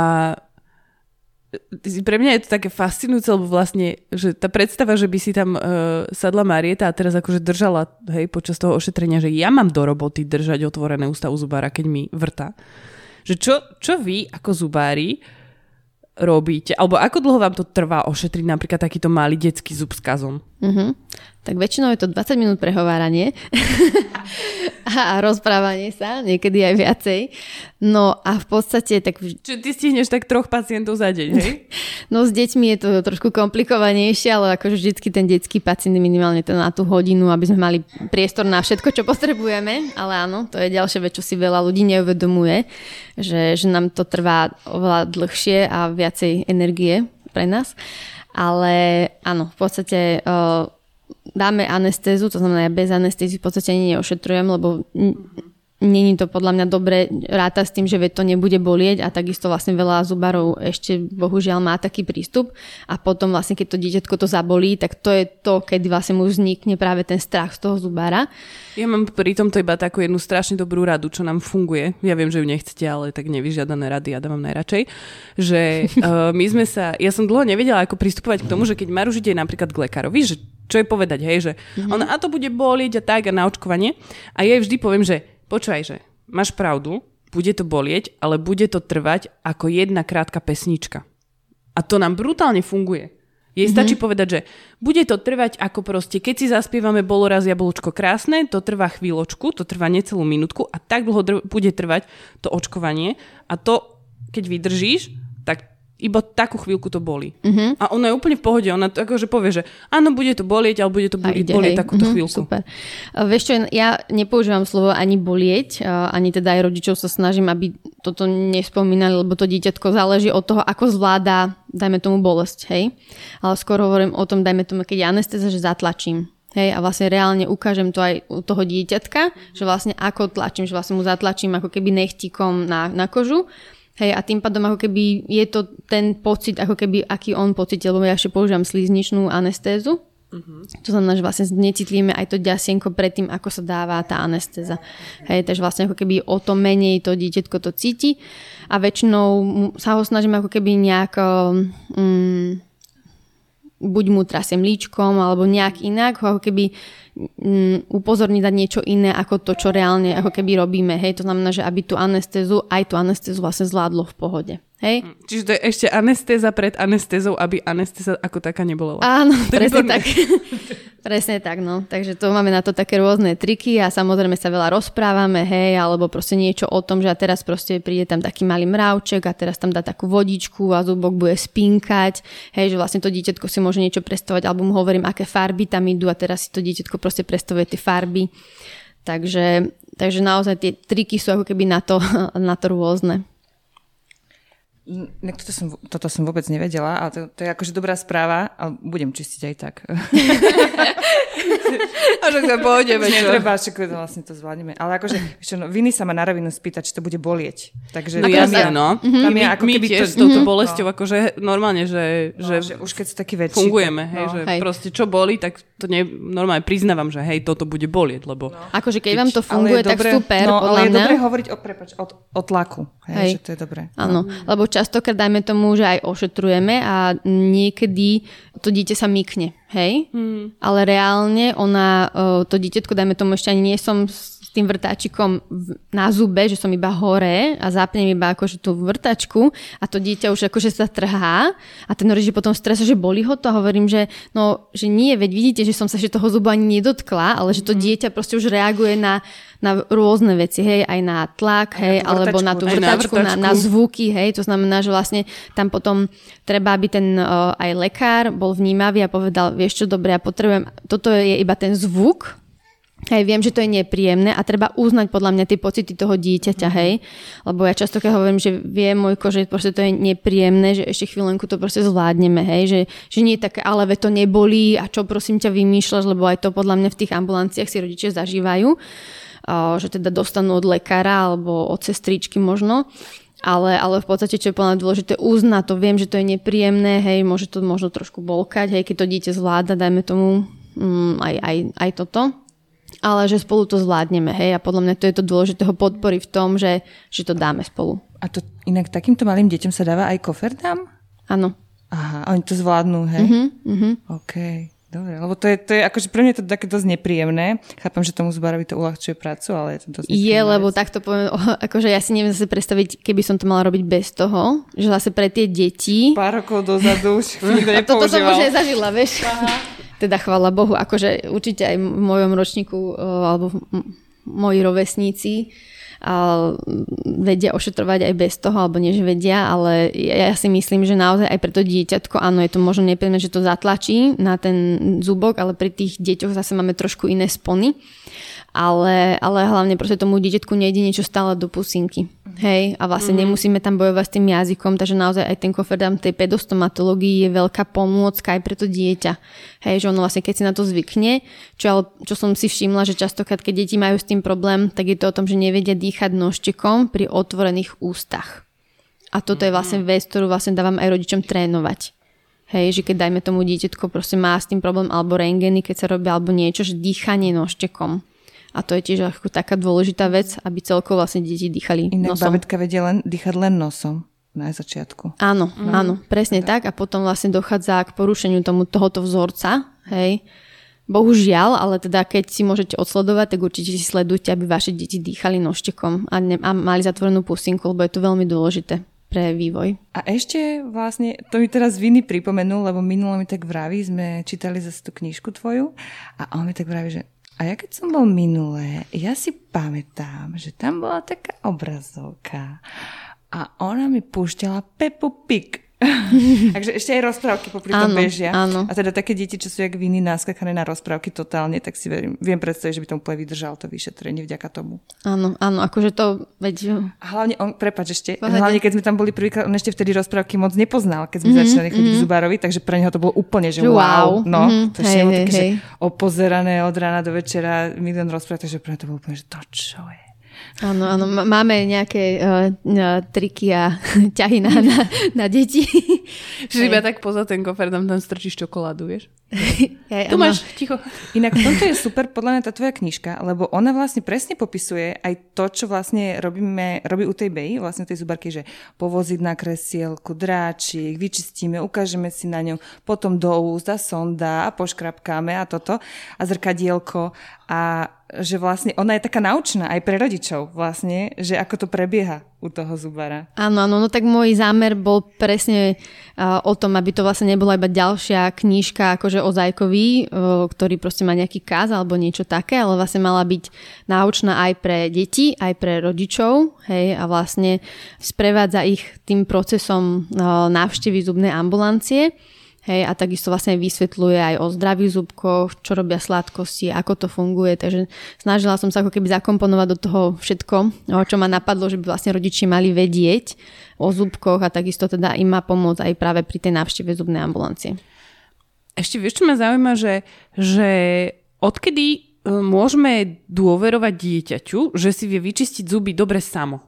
pre mňa je to také fascinujúce, lebo vlastne, že tá predstava, že by si tam uh, sadla Marieta a teraz akože držala, hej, počas toho ošetrenia, že ja mám do roboty držať otvorené ústa u zubára, keď mi vrta. Že čo, čo vy ako zubári robíte? Alebo ako dlho vám to trvá ošetriť napríklad takýto malý detský zub s kazom? Uh-huh. Tak väčšinou je to dvadsať minút prehováranie a rozprávanie sa, niekedy aj viacej. No a v podstate tak... Čiže ty stihneš tak troch pacientov za deň, hej? No s deťmi je to trošku komplikovanejšie, ale akože vždycky ten detský pacient minimálne to na tú hodinu, aby sme mali priestor na všetko, čo potrebujeme. Ale áno, to je ďalšia vec, čo si veľa ľudí neuvedomuje, že, že nám to trvá oveľa dlhšie a viacej energie pre nás. Ale áno, v podstate... Uh, dáme anestézu, to znamená, ja bez anestézy v podstate ani neošetrujem, lebo n- není to podľa mňa dobre ráta s tým, že to nebude bolieť a takisto vlastne veľa zubárov ešte bohužiaľ má taký prístup a potom vlastne keď to dieťatko to zabolí, tak to je to, kedy vlastne mu vznikne práve ten strach z toho zubára. Ja mám pri tomto iba takú jednu strašne dobrú radu, čo nám funguje. Ja viem, že ju nechcete, ale tak nevyžiadané rady ja dávam najradšej. Že uh, my sme sa, ja som dlho nevedela, ako pristupovať k tomu, že keď Maruš ide napríklad k lekárovi, že čo je povedať, hej, že mm-hmm. ona a to bude bolieť a tak a na očkovanie. A ja jej vždy poviem, že počúvaj, že máš pravdu, bude to bolieť, ale bude to trvať ako jedna krátka pesnička. A to nám brutálne funguje. Jej stačí mm-hmm. povedať, že bude to trvať ako proste, keď si zaspievame Bolo raz jablčko krásne, to trvá chvíľočku, to trvá necelú minútku a tak dlho dr- bude trvať to očkovanie a to, keď vydržíš, tak iba takú chvíľku to bolí. Mm-hmm. A ona je úplne v pohode, ona to akože povie, že áno, bude to bolieť, ale bude to bolieť, bolieť takúto mm-hmm, chvíľku. Super. Vieš čo, ja nepoužívam slovo ani bolieť, ani teda aj rodičov sa snažím, aby toto nespomínali, lebo to dieťatko záleží od toho, ako zvláda, dajme tomu bolesť, hej. Ale skôr hovorím o tom, dajme tomu, keď je anestéza, že zatlačím. Hej, a vlastne reálne ukážem to aj u toho dieťatka, že vlastne ako tlačím, že vlastne mu zatlačím ako keby nechtíkom na, na kožu. Hej, a tým pádom ako keby je to ten pocit, ako keby aký on pocítil, lebo ja ešte používam slizničnú anestézu. Uh-huh. To znamená, že vlastne necitlíme aj to ďasienko pred tým, ako sa dáva tá anestéza. Hej, takže vlastne ako keby o to menej to dieťatko to cíti a väčšinou sa ho snažím ako keby nejak um, buď mu trasiem líčkom alebo nejak inak ho ako keby um, upozorniť na niečo iné ako to, čo reálne ako keby robíme. Hej, to znamená, že aby tú anestézu, aj tú anestézu vlastne zvládlo v pohode. Hej? Čiže to je ešte anestéza pred anestézou, aby anestéza ako taká nebola. Áno, presne tak. Presne tak, no. Takže to máme na to také rôzne triky a samozrejme sa veľa rozprávame, hej, alebo proste niečo o tom, že a teraz proste príde tam taký malý mravček a teraz tam dá takú vodičku a zúbok bude spinkať, hej, že vlastne to dieťatko si môže niečo predstavovať, alebo mu hovorím, aké farby tam idú a teraz si to dieťatko proste predstavuje tie farby. Takže, takže naozaj tie triky sú ako keby na to, na to rôzne. Toto som, toto som vôbec nevedela, ale to, to je akože dobrá správa, ale budem čistiť aj tak. A že sa pôjdeme. Netreba, že vlastne to zvládneme. Ale akože, čo, no, Viny sa ma na rovinu spýtať, či to bude bolieť. Takže no jasne, no. Mm-hmm. My, ako my tiež to, s touto bolesťou, no. akože normálne, že, no, že, že už keď sú takí väčší. Fungujeme, hej, no. že hej. proste čo bolí, tak to ne, normálne priznávam, že hej, toto bude bolieť, lebo... No. Akože keď vám to funguje, tak dobré, super, no, podľa ale je mňa. dobré hovoriť o, prepač, o, o tlaku, hej, hej. Že to je dobré. Áno, no. Lebo častokrát dajme tomu, že aj ošetrujeme a niekedy to dieťa sa mykne, hej? Hmm. Ale reálne ona, to dieťatko, dajme tomu, ešte ani nie som s tým vrtáčikom na zube, že som iba hore a zapnem iba akože tú vrtačku a to dieťa už akože sa trhá a ten rodič potom stresa, že bolí ho to a hovorím, že no, že nie, veď vidíte, že som sa že toho zubu ani nedotkla, ale že to dieťa proste už reaguje na, na rôzne veci, hej, aj na tlak, hej, na alebo na tú vrtačku, na, na, na zvuky, hej, to znamená, že vlastne tam potom treba, aby ten uh, aj lekár bol vnímavý a povedal, vieš čo, dobre, ja potrebujem, toto je iba ten zvuk. Hej, viem, že to je nepríjemné a treba uznať podľa mňa tie pocity toho dieťaťa, hej. Lebo ja často keď hovorím, že vie môjko, že proste to je nepríjemné, že ešte chvíľenku to proste zvládneme, hej. Že, že nie je také, ale to nebolí a čo prosím ťa vymýšľaš, lebo aj to podľa mňa v tých ambulanciách si rodičia zažívajú, že teda dostanú od lekára alebo od sestričky možno. Ale, ale v podstate, čo je plne dôležité, uznať to. Viem, že to je nepríjemné, hej, môže to možno trošku bolkať, hej, keď to dieťa zvláda, dajme tomu mm, aj, aj, aj toto. Ale že spolu to zvládneme, hej, a podľa mňa to je to dôležitého podpory v tom, že, že to dáme spolu. A to inak takýmto malým deťom sa dáva aj koferdám? Áno. Aha, oni to zvládnu, hej? Mhm, mhm. OK, dobre, lebo to je, to je akože pre mňa je to také dosť nepríjemné. Chápam, že tomu zubárovi to uľahčuje prácu, ale je to dosť nepríjemné. Je, lebo takto poviem, akože ja si neviem zase predstaviť, keby som to mala robiť bez toho, že zase pre tie deti... Pár rokov dozadu už nikto nepoužíval. Toto som už aj zažila, vieš? Aha. Teda chvála Bohu, akože určite aj v mojom ročníku alebo moji rovesníci vedia ošetrovať aj bez toho, alebo nie, že vedia, ale ja si myslím, že naozaj aj pre to dieťatko, áno, je to možno nepríjemné, že to zatlačí na ten zubok, ale pri tých deťoch zase máme trošku iné spony. Ale, ale hlavne proste tomu dieťatku nejde niečo stále do pusinky. Hej, a vlastne mm-hmm. nemusíme tam bojovať s tým jazykom, takže naozaj aj ten koferdám tej pedostomatológii je veľká pomôcka aj pre to dieťa. Hej, že ono vlastne keď si na to zvykne, čo, ale, čo som si všimla, že častokrát keď deti majú s tým problém, tak je to o tom, že nevedia dýchať nožtekom pri otvorených ústach. A toto je vlastne vec, ktorú vlastne dávam aj rodičom trénovať. Hej, že keď dajme tomu dieťatko proste má s tým problém alebo rentgeny, keď sa robí alebo niečo, že dýchanie nožtekom. A to je tiež ako taká dôležitá vec, aby celkovo vlastne deti dýchali Inak nosom. babetka vedia len, dýchať len nosom na začiatku. Áno, mm. áno, presne tak. tak. A potom vlastne dochádza k porušeniu tomu, tohoto vzorca. Hej. Bohužiaľ, ale teda keď si môžete odsledovať, tak určite si sledujte, aby vaše deti dýchali nožtekom a, ne, a mali zatvorenú pusinku, lebo je to veľmi dôležité. pre vývoj. A ešte vlastne, to mi teraz Viny pripomenul, lebo minulo mi tak vraví, sme čítali zase tú knižku tvoju a on mi tak vraví, že a ja keď som bol minulé, ja si pamätám, že tam bola taká obrazovka a ona mi púšťala Peppu Pig. Takže ešte aj rozprávky popri tom bežia. Áno. A teda také deti, čo sú jak Viny naskakané na rozprávky totálne, tak si viem, viem predstaviť, že by tomu úplne vydržal to vyšetrenie vďaka tomu. Áno, áno, akože to... Veď... A hlavne on, prepáč ešte, Pohľadne. hlavne keď sme tam boli prvýkrát, on ešte vtedy rozprávky moc nepoznal, keď sme mm-hmm, začali chodiť mm-hmm. k Zubárovi, takže pre neho to bolo úplne, že wow. wow no, mm-hmm, to ešte hej, také, hej. že opozerané od rána do večera, milión rozprávok, takže pre neho to bolo úplne, že to čo je. Áno, áno, máme nejaké uh, uh, triky a ťahy na, na, na deti. Že iba tak poza ten kofer tam tam strčíš čokoládu, vieš? Aj, tu máš, ticho. Inak tomto je super podľa mňa tá tvoja knižka, lebo ona vlastne presne popisuje aj to, čo vlastne robíme, robí u tej Beji, vlastne tej zubarky, že povoziť na kresielku, dráčik, vyčistíme, ukážeme si na ňom, potom do úst a sonda a poškrapkáme a toto a zrkadielko a že vlastne ona je taká naučná aj pre rodičov vlastne, že ako to prebieha u toho zubára. Áno, áno, no tak môj zámer bol presne uh, o tom, aby to vlastne nebola iba ďalšia knižka akože o Zajkovi, uh, ktorý proste má nejaký káz alebo niečo také, ale vlastne mala byť naučná aj pre deti, aj pre rodičov, hej, a vlastne sprevádza ich tým procesom uh, návštevy zubnej ambulancie. Hej, a takisto vlastne vysvetľuje aj o zdravých zubkoch, čo robia sladkosti, ako to funguje, takže snažila som sa ako keby zakomponovať do toho všetko, čo ma napadlo, že by vlastne rodiči mali vedieť o zubkoch a takisto teda im má pomôcť aj práve pri tej návšteve zubnej ambulancie. Ešte vieš, čo ma zaujíma, že, že odkedy môžeme dôverovať dieťaťu, že si vie vyčistiť zuby dobre samo?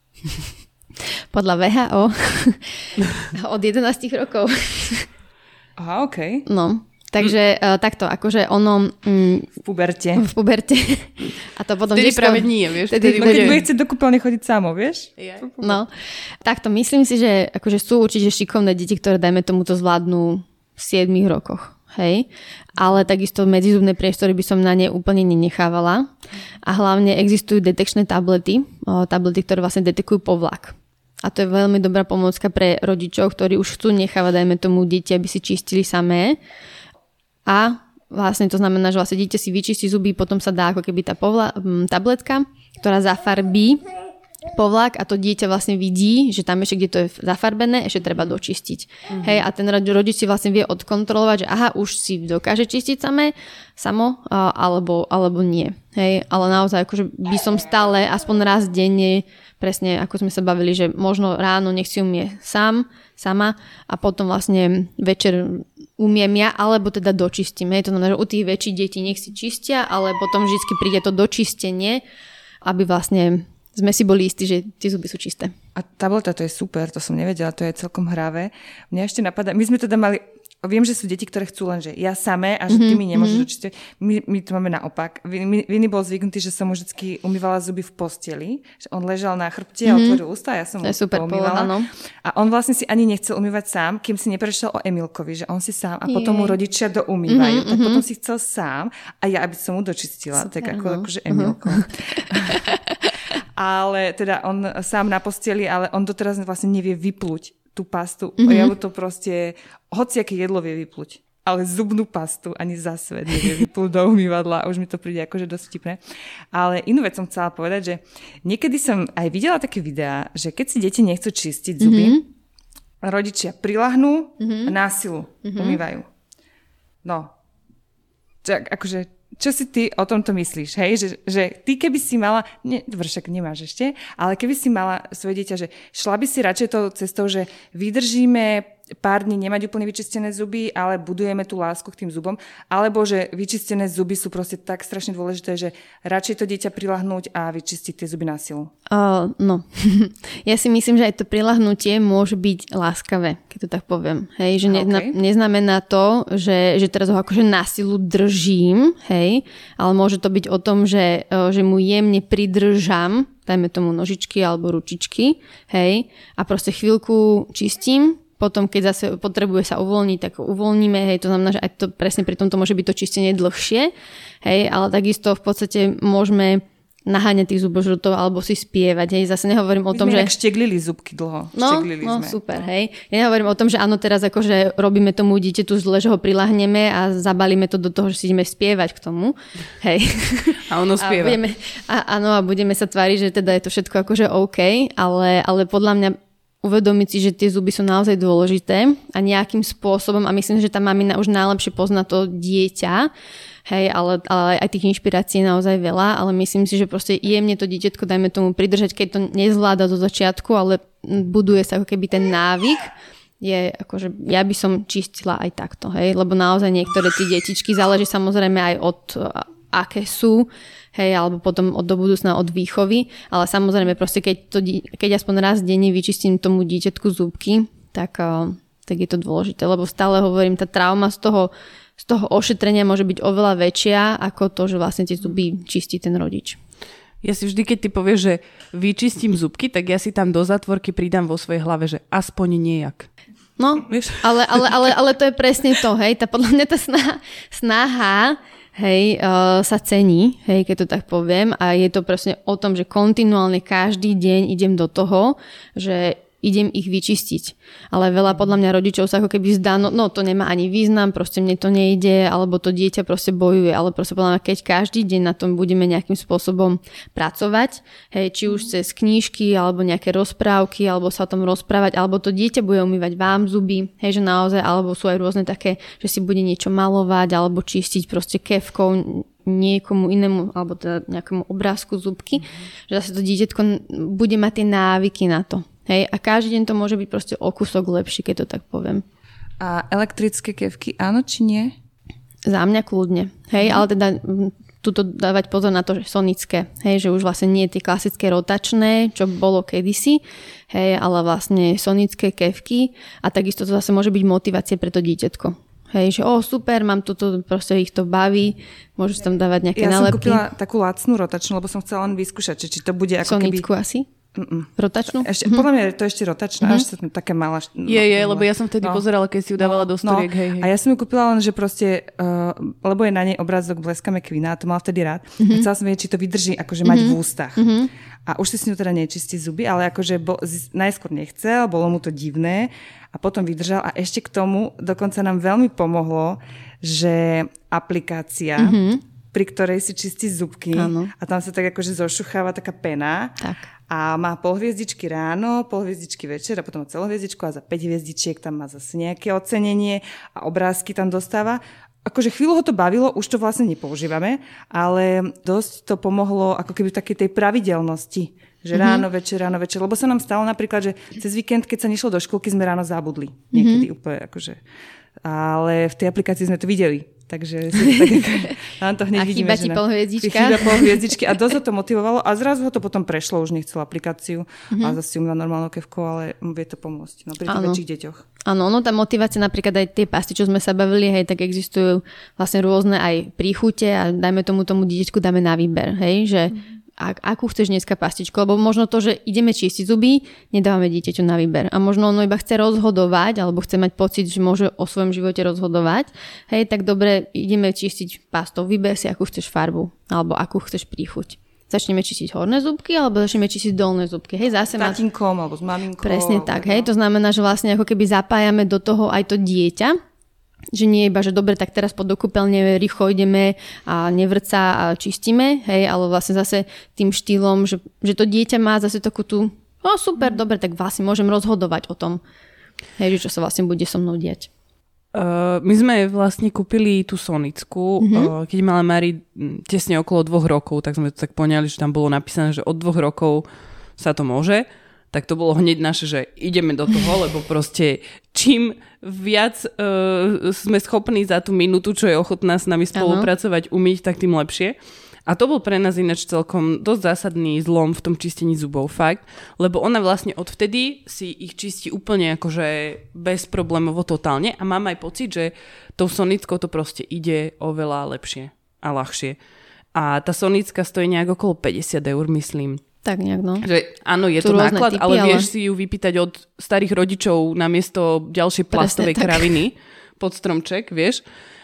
Podľa vé há ó od jedenásť rokov. Aha, okej. Okay. No, takže mm. uh, takto, akože ono... Mm, v puberte. V puberte. A to potom... Vtedy práve nie, vieš. Vtedy, no, keď bude chcieť do kúpeľne chodiť samo, vieš? Yeah. No, takto, myslím si, že akože sú určite šikovné deti, ktoré dajme tomu to zvládnu v siedmich rokoch. Hej, ale takisto medzizubné priestory by som na ne úplne nenechávala. A hlavne existujú detekčné tablety, uh, tablety, ktoré vlastne detekujú povlak. A to je veľmi dobrá pomôcka pre rodičov, ktorí už chcú nechávať, dajme tomu, deti, aby si čistili samé. A vlastne to znamená, že vlastne dieťa si vyčistí zuby, potom sa dá ako keby tá povla- tabletka, ktorá zafarbí povlak a to dieťa vlastne vidí, že tam ešte, kde to je zafarbené, ešte treba dočistiť. Mm-hmm. Hej, a ten rodič si vlastne vie odkontrolovať, že aha, už si dokáže čistiť samé, samo, alebo, alebo nie. Hej, ale naozaj akože by som stále aspoň raz denne, presne ako sme sa bavili, že možno ráno nech si umie sám, sama a potom vlastne večer umiem ja, alebo teda dočistím. Hej, to znamená, že u tých väčších detí nech si čistia, ale potom vždy príde to dočistenie, aby vlastne sme si boli istí, že tie zuby sú čisté. A tableta to je super, to som nevedela, to je celkom hravé. Mňa ešte napadá, my sme teda mali, viem, že sú deti, ktoré chcú len, že ja samé a že ty mi nemôžeš mm-hmm. dočistiť. My, my to máme naopak. Viny bol zvyknutý, že som mu vždy umývala zuby v posteli, že on ležal na chrbte a otvoril ústa a ja som mu to umývala. Pole, a on vlastne si ani nechcel umývať sám, kým si neprešiel o Emilkovi, že on si sám a potom mu rodičia doumývajú. Mm-hmm, tak mm-hmm. potom si chcel sám a ja, aby som mu dočistila. Super, tak ako, no. akože Emilko. Ale teda on sám na posteli, ale on doteraz vlastne nevie vypluť tú pastu. Mm-hmm. Ja mu to proste, hociaké jedlo vie vypluť, ale zubnú pastu ani za svet nevie vypluť do umývadla a už mi to príde akože dosť vtipné. Ale inú vec som chcela povedať, že niekedy som aj videla také videá, že keď si deti nechcú čistiť zuby, mm-hmm. rodičia prilahnú mm-hmm. a násilu mm-hmm. umývajú. No, tak akože čo si ty o tomto myslíš, hej? Že, že ty keby si mala, ne, vršak nemáš ešte, ale keby si mala svoje dieťa, že šla by si radšej tou cestou, že vydržíme pár dní nemať úplne vyčistené zuby, ale budujeme tú lásku k tým zubom, alebo že vyčistené zuby sú proste tak strašne dôležité, že radšej to dieťa prilahnúť a vyčistiť tie zuby na silu. Uh, no, ja si myslím, že aj to prilahnutie môže byť láskavé, keď to tak poviem. Hej, že okay. ne, neznamená to, že, že teraz ho akože na silu držím, hej, ale môže to byť o tom, že, že mu jemne pridržam, dajme tomu nožičky alebo ručičky, hej, a proste chvíľku čistím. Potom, keď zase potrebuje sa uvoľniť, tak uvoľníme, hej, to znamená, že aj to presne pri tomto môže byť to čistenie dlhšie, hej, ale takisto v podstate môžeme naháňať tých zubožrutov alebo si spievať. Hej. Zase nehovorím o My tom, sme že... My šteglili zubky dlho. No, šteglili no sme. super, hej. Ja nehovorím o tom, že áno, teraz akože robíme tomu dieťaťu zle, že ho prilahneme a zabalíme to do toho, že si ideme spievať k tomu. Hej. A ono spieva. A budeme, a, áno, a budeme sa tváriť, že teda je to všetko akože OK, ale, ale podľa mňa uvedomiť si, že tie zuby sú naozaj dôležité a nejakým spôsobom, a myslím, že tá mamina už najlepšie pozná to dieťa, hej, ale, ale aj tých inšpirácií je naozaj veľa, ale myslím si, že proste jemne to dieťatko, dajme tomu pridržať, keď to nezvláda zo začiatku, ale buduje sa ako keby ten návyk, je akože, ja by som čistila aj takto, hej, lebo naozaj niektoré tie detičky, záleží samozrejme aj od aké sú, hej, alebo potom od do budúcna od výchovy, ale samozrejme proste, keď, to, keď aspoň raz denne vyčistím tomu dieťatku zúbky, tak, tak je to dôležité, lebo stále hovorím, tá trauma z toho, z toho ošetrenia môže byť oveľa väčšia, ako to, že vlastne tie zuby čistí ten rodič. Ja si vždy, keď ty povieš, že vyčistím zubky, tak ja si tam do zátvorky pridám vo svojej hlave, že aspoň nejak. No, ale, ale, ale, ale to je presne to, hej, tá podľa mňa tá snaha, snaha hej, uh, sa cení, hej, keď to tak poviem, a je to presne o tom, že kontinuálne každý deň idem do toho, že idem ich vyčistiť. Ale veľa podľa mňa rodičov sa ako keby zdá, no, no to nemá ani význam, proste mne to nejde, alebo to dieťa proste bojuje, ale proste podľa mňa, keď každý deň na tom budeme nejakým spôsobom pracovať, hej, či už cez knížky, alebo nejaké rozprávky, alebo sa o tom rozprávať, alebo to dieťa bude umývať vám zuby, hej, že naozaj, alebo sú aj rôzne také, že si bude niečo malovať, alebo čistiť proste kefkou niekomu inému, alebo teda nejakému obrázku zubky, mm-hmm. že zase to dieťatko bude mať tie návyky na to. Hej, a každý deň to môže byť proste o kúsok lepší, keď to tak poviem. A elektrické kefky, áno či nie? Za mňa kľudne. Hej, mm. ale teda tuto dávať pozor na to, že sonické. Hej, že už vlastne nie tie klasické rotačné, čo bolo kedysi, hej, ale vlastne sonické kefky a takisto to zase môže byť motivácia pre to dieťatko. Hej, že o super, mám toto, proste ich to baví, môžu tam dávať nejaké ja nálepky. Ja som kúpila takú lacnú rotačnú, lebo som chcela len vyskúšať, či to bude ako Sonickú keby... asi? Mm-mm. Rotačnú? Ešte, mm-hmm. Podľa mňa je to ešte rotačná, mm-hmm. až sa tam taká malá... No, je, je, lebo ja som vtedy no. pozerala, keď si ju dávala no, do storiek. No. Hej, hej. A ja som ju kúpila len, že proste, uh, lebo je na nej obrázok Bleskame Kvina, a to mal vtedy rád. Mm-hmm. Chcela som vedieť, či to vydrží akože mať mm-hmm. v ústach. Mm-hmm. A už si s ňou teda nečistí zuby, ale akože bo, z, najskôr nechcel, bolo mu to divné a potom vydržal. A ešte k tomu dokonca nám veľmi pomohlo, že aplikácia... Mm-hmm. pri ktorej si čistí zubky ano. A tam sa tak akože zošucháva taká pena tak. A má pol hviezdičky ráno, pol hviezdičky večer a potom má celú hviezdičku a za päť hviezdičiek tam má zase nejaké ocenenie a obrázky tam dostáva. Akože chvíľu ho to bavilo, už to vlastne nepoužívame, ale dosť to pomohlo ako keby v takej tej pravidelnosti, že ráno, mm-hmm. večer, ráno, večer, lebo sa nám stalo napríklad, že cez víkend, keď sa nešlo do školky, sme ráno zabudli. Niekedy mm-hmm. úplne akože... Ale v tej aplikácii sme to videli. Takže si tak, nám to hneď a vidíme. A chýba ti pol hviezdička. Chýba pol hviezdičky a dosť ho to motivovalo a zrazu ho to potom prešlo, už nechcel aplikáciu mm-hmm. a zase umýva normálnou kefkou, ale vie to pomôcť no, pri tých väčších deťoch. Áno, no tá motivácia napríklad aj tie pasty, čo sme sa bavili, hej, tak existujú vlastne rôzne aj príchute a dajme tomu tomu dieťaťku dáme na výber, hej, že mm-hmm. Ak, akú chceš dneska pastičku, lebo možno to, že ideme čistiť zuby, nedávame dieťaťu na výber. A možno ono iba chce rozhodovať, alebo chce mať pocit, že môže o svojom živote rozhodovať. Hej, tak dobre, ideme čistiť pastou. Vyber si, akú chceš farbu, alebo akú chceš príchuť. Začneme čistiť horné zubky, alebo začneme čistiť dolné zubky. Hej, zase s tatínkom, alebo s maminkou. Presne tak, hej. To znamená, že vlastne ako keby zapájame do toho aj to dieťa, že nie iba, že dobre, tak teraz po do kúpeľne rýchlo ideme a nevrca a čistíme, hej, ale vlastne zase tým štýlom, že, že to dieťa má zase takú tú, no super, dobre, tak vlastne môžem rozhodovať o tom, hej, že čo sa vlastne bude so mnou diať. Uh, my sme vlastne kúpili tú sonickú, mm-hmm. uh, keď mala Mari tesne okolo dvoch rokov, tak sme to tak poňali, že tam bolo napísané, že od dvoch rokov sa to môže. Tak to bolo hneď naše, že ideme do toho, lebo proste čím viac uh, sme schopní za tú minútu, čo je ochotná s nami spolupracovať, umyť, tak tým lepšie. A to bol pre nás ináč celkom dosť zásadný zlom v tom čistení zubov, fakt. Lebo ona vlastne odvtedy si ich čistí úplne akože bezproblémovo totálne a mám aj pocit, že tou sonickou to proste ide oveľa lepšie a ľahšie. A tá sonická stojí nejak okolo päťdesiat eur, myslím. Tak nejak, no. Že áno, je to náklad, typy, ale vieš ale... si ju vypýtať od starých rodičov namiesto ďalšej plastovej kraviny pod stromček, vieš.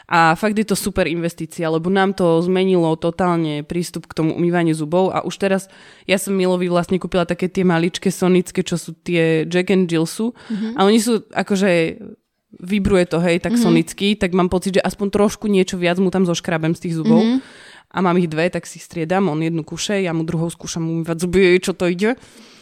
A fakt je to super investícia, lebo nám to zmenilo totálne prístup k tomu umývaniu zubov a už teraz ja som Milovi vlastne kúpila také tie maličké sonické, čo sú tie Jack and Jillsu mm-hmm. a oni sú akože vibruje to, hej, tak mm-hmm. sonicky, tak mám pocit, že aspoň trošku niečo viac mu tam zoškrabem z tých zubov mm-hmm. a mám ich dve, tak si striedam, on jednu kúše, ja mu druhou skúšam umývať zuby, čo to ide.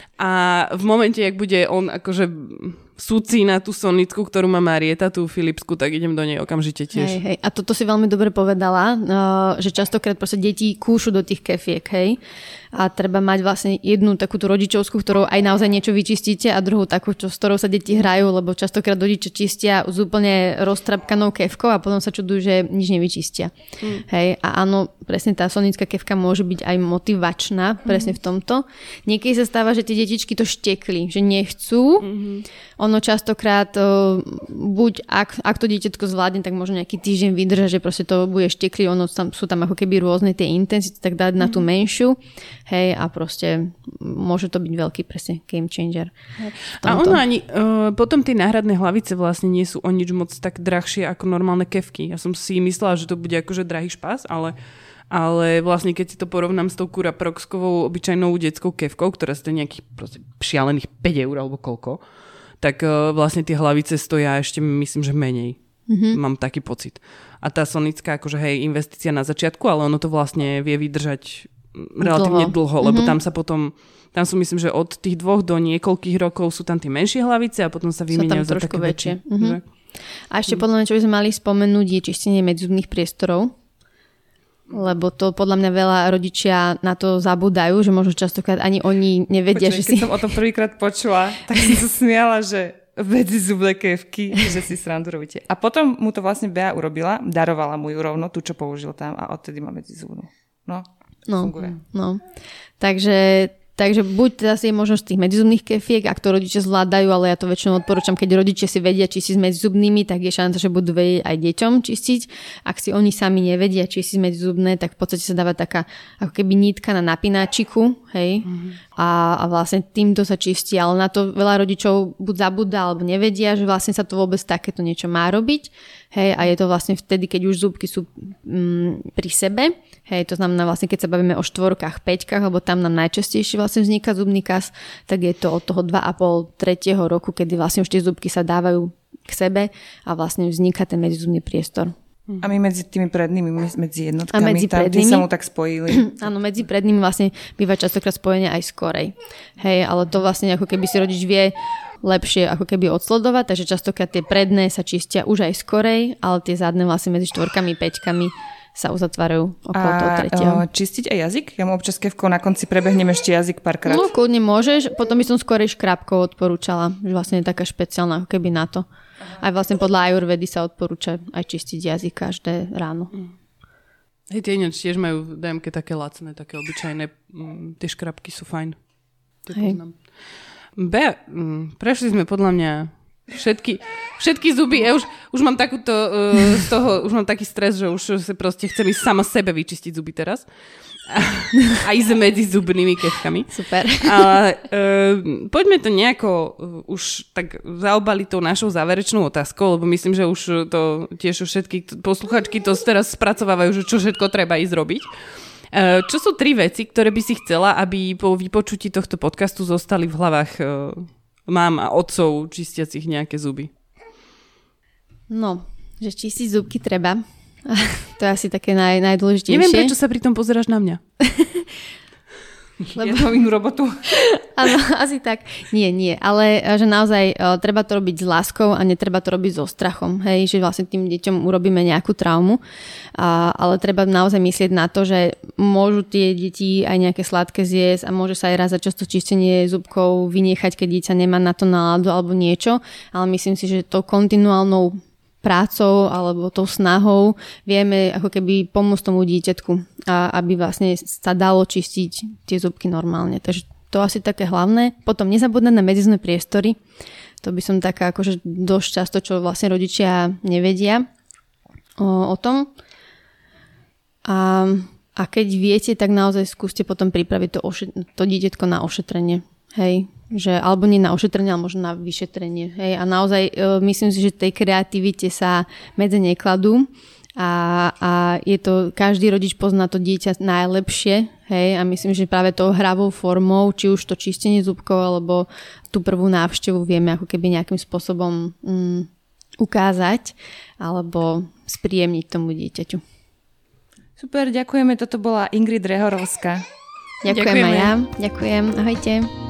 A v momente, jak bude on akože súci na tú sonicku, ktorú má Marieta, tú Philipsku, tak idem do nej okamžite tiež. Hej, hej. A toto si veľmi dobre povedala, že častokrát proste deti kúšu do tých kefiek, hej. A treba mať vlastne jednu takúto rodičovskú, ktorou aj naozaj niečo vyčistíte a druhú takú, čo, s ktorou sa deti hrajú, lebo častokrát rodiče čistia s úplne roztrapkanou kefkou a potom sa čudujú, že nič nevyčistia. Mm. Hej. A áno, presne tá sonická kefka môže byť aj motivačná, presne mm. v tomto. Niekedy sa stáva, že tie detičky to štekli, že nechcú. Mm-hmm. Ono častokrát uh, buď ak, ak to dieťatko zvládne, tak možno nejaký týždeň vydrža, že proste to bude štekli, ono tam, sú tam ako keby rôzne tie intenzity, tak dať mm. na tú menšiu. Hej, a proste môže to byť veľký presne game changer. A ono ani, uh, potom tie náhradné hlavice vlastne nie sú o nič moc tak drahšie ako normálne kefky. Ja som si myslela, že to bude akože drahý špás, ale, ale vlastne keď si to porovnám s tou Curaproxkovou obyčajnou detskou kefkou, ktorá stojí nejakých proste šialených päť eur alebo koľko, tak uh, vlastne tie hlavice stoja ešte myslím, že menej. Mm-hmm. Mám taký pocit. A tá sonická, akože hej, investícia na začiatku, ale ono to vlastne vie vydržať relatívne dlho, dlho lebo mm-hmm. tam sa potom, tam sú myslím, že od tých dvoch do niekoľkých rokov sú tam tie menšie hlavice a potom sa vymieňajú za také väčšie. Mm-hmm. Že... A ešte podľa mňa, čo by sme mali spomenúť, je čistenie medzizubných priestorov, lebo to podľa mňa veľa rodičia na to zabúdajú, že možno častokrát ani oni nevedia, Počuť, že keď si... som o tom prvýkrát počula, tak som sa smiala, že medzizubné kefky, že si srandu robíte. A potom mu to vlastne Bea urobila, darovala mu ju rovno, tú, čo použil tam a odtedy má medzizubnú. No. No, no. Takže, takže buď teda je možnosť tých medzizubných kefiek, ak to rodičia zvládajú, ale ja to väčšinou odporúčam, keď rodičia si vedia čistiť s medzizubnými, tak je šanca, že budú vedieť aj deťom čistiť. Ak si oni sami nevedia čistiť medzizubné, tak v podstate sa dáva taká ako keby nitka na napínačiku, hej, mm-hmm. a, a vlastne týmto sa čistí, ale na to veľa rodičov buď zabúda, alebo nevedia, že vlastne sa to vôbec takéto niečo má robiť. Hej, a je to vlastne vtedy, keď už zúbky sú mm, pri sebe. Hej, to znamená vlastne, keď sa bavíme o štvorkách, päťkách, lebo tam nám najčastejšie vlastne vzniká zubný kas, tak je to od toho dva a pol tretieho roku, kedy vlastne už tie zúbky sa dávajú k sebe a vlastne vzniká ten medzizubný priestor. A my medzi tými prednými, medzi jednotkami, a medzi tam, prednými, tie sa mu tak spojili. Áno, medzi prednými vlastne býva častokrát spojenie aj skorej. Hej, ale to vlastne ako keby si rodič vie lepšie ako keby odsledovať, takže častokrát tie predné sa čistia už aj skorej, ale tie zadné vlastne medzi štvorkami, päťkami sa uzatvárajú okolo a, toho tretieho. A čistiť aj jazyk? Ja mu občas kefkou na konci prebehnem ešte jazyk párkrát. No, kľudne môžeš, potom by som skorej škrábkou odporúčala, že vlastne je taká špeciálna ako keby na to. Aj vlastne podľa ajurvedy sa odporúča aj čistiť jazyk každé ráno. Hej, tie ináč tiež majú dé em ká také lacné, také obyčajné, mm, tie škrabky sú fajn. To poznám. Bea, mm, prešli sme podľa mňa všetky, všetky zuby. Ja už, už mám takúto, uh, z toho, už mám taký stres, že už si proste chcem ísť sama sebe vyčistiť zuby teraz. A, a ísť medzi zubnými kefkami. Super. Ale uh, poďme to nejako uh, už tak zaobaliť tou našou záverečnou otázkou, lebo myslím, že už to tiež všetky posluchačky to teraz spracovávajú, že čo všetko treba ísť robiť. Uh, čo sú tri veci, ktoré by si chcela, aby po vypočutí tohto podcastu zostali v hlavách uh, mám a otcov čistiacich nejaké zuby? No, že čistiť zubky treba. To je asi také naj, najdôležitejšie. Neviem, prečo sa pri tom pozeráš na mňa. Lebo ja mám inú robotu. Áno, asi tak. Nie, nie. Ale že naozaj uh, treba to robiť s láskou a netreba to robiť so strachom. Hej, že vlastne tým deťom urobíme nejakú traumu. Uh, ale treba naozaj myslieť na to, že môžu tie deti aj nejaké sladké zjesť a môže sa aj raz za často čistenie zubkov vynechať, keď dieťa nemá na to náladu alebo niečo. Ale myslím si, že to kontinuálnou prácou alebo tou snahou vieme ako keby pomôcť tomu dieťatku, a aby vlastne sa dalo čistiť tie zubky normálne. Takže to asi také hlavné. Potom nezabúdať na medzizubné priestory. To by som taká akože dosť často, čo vlastne rodičia nevedia o, o tom. A, a keď viete, tak naozaj skúste potom pripraviť to, ošet- to dieťatko na ošetrenie. Hej, že alebo nie na ošetrenie, ale možno na vyšetrenie. Hej, a naozaj e, myslím si, že tej kreativite sa medze nekladú a, a je to, každý rodič pozná to dieťa najlepšie, hej, a myslím, že práve tou hravou formou, či už to čistenie zubkov, alebo tú prvú návštevu vieme ako keby nejakým spôsobom mm, ukázať, alebo spríjemniť tomu dieťaťu. Super, ďakujeme, toto bola Ingrid Rehorovská. Ďakujem aj ja, ďakujem, ahojte.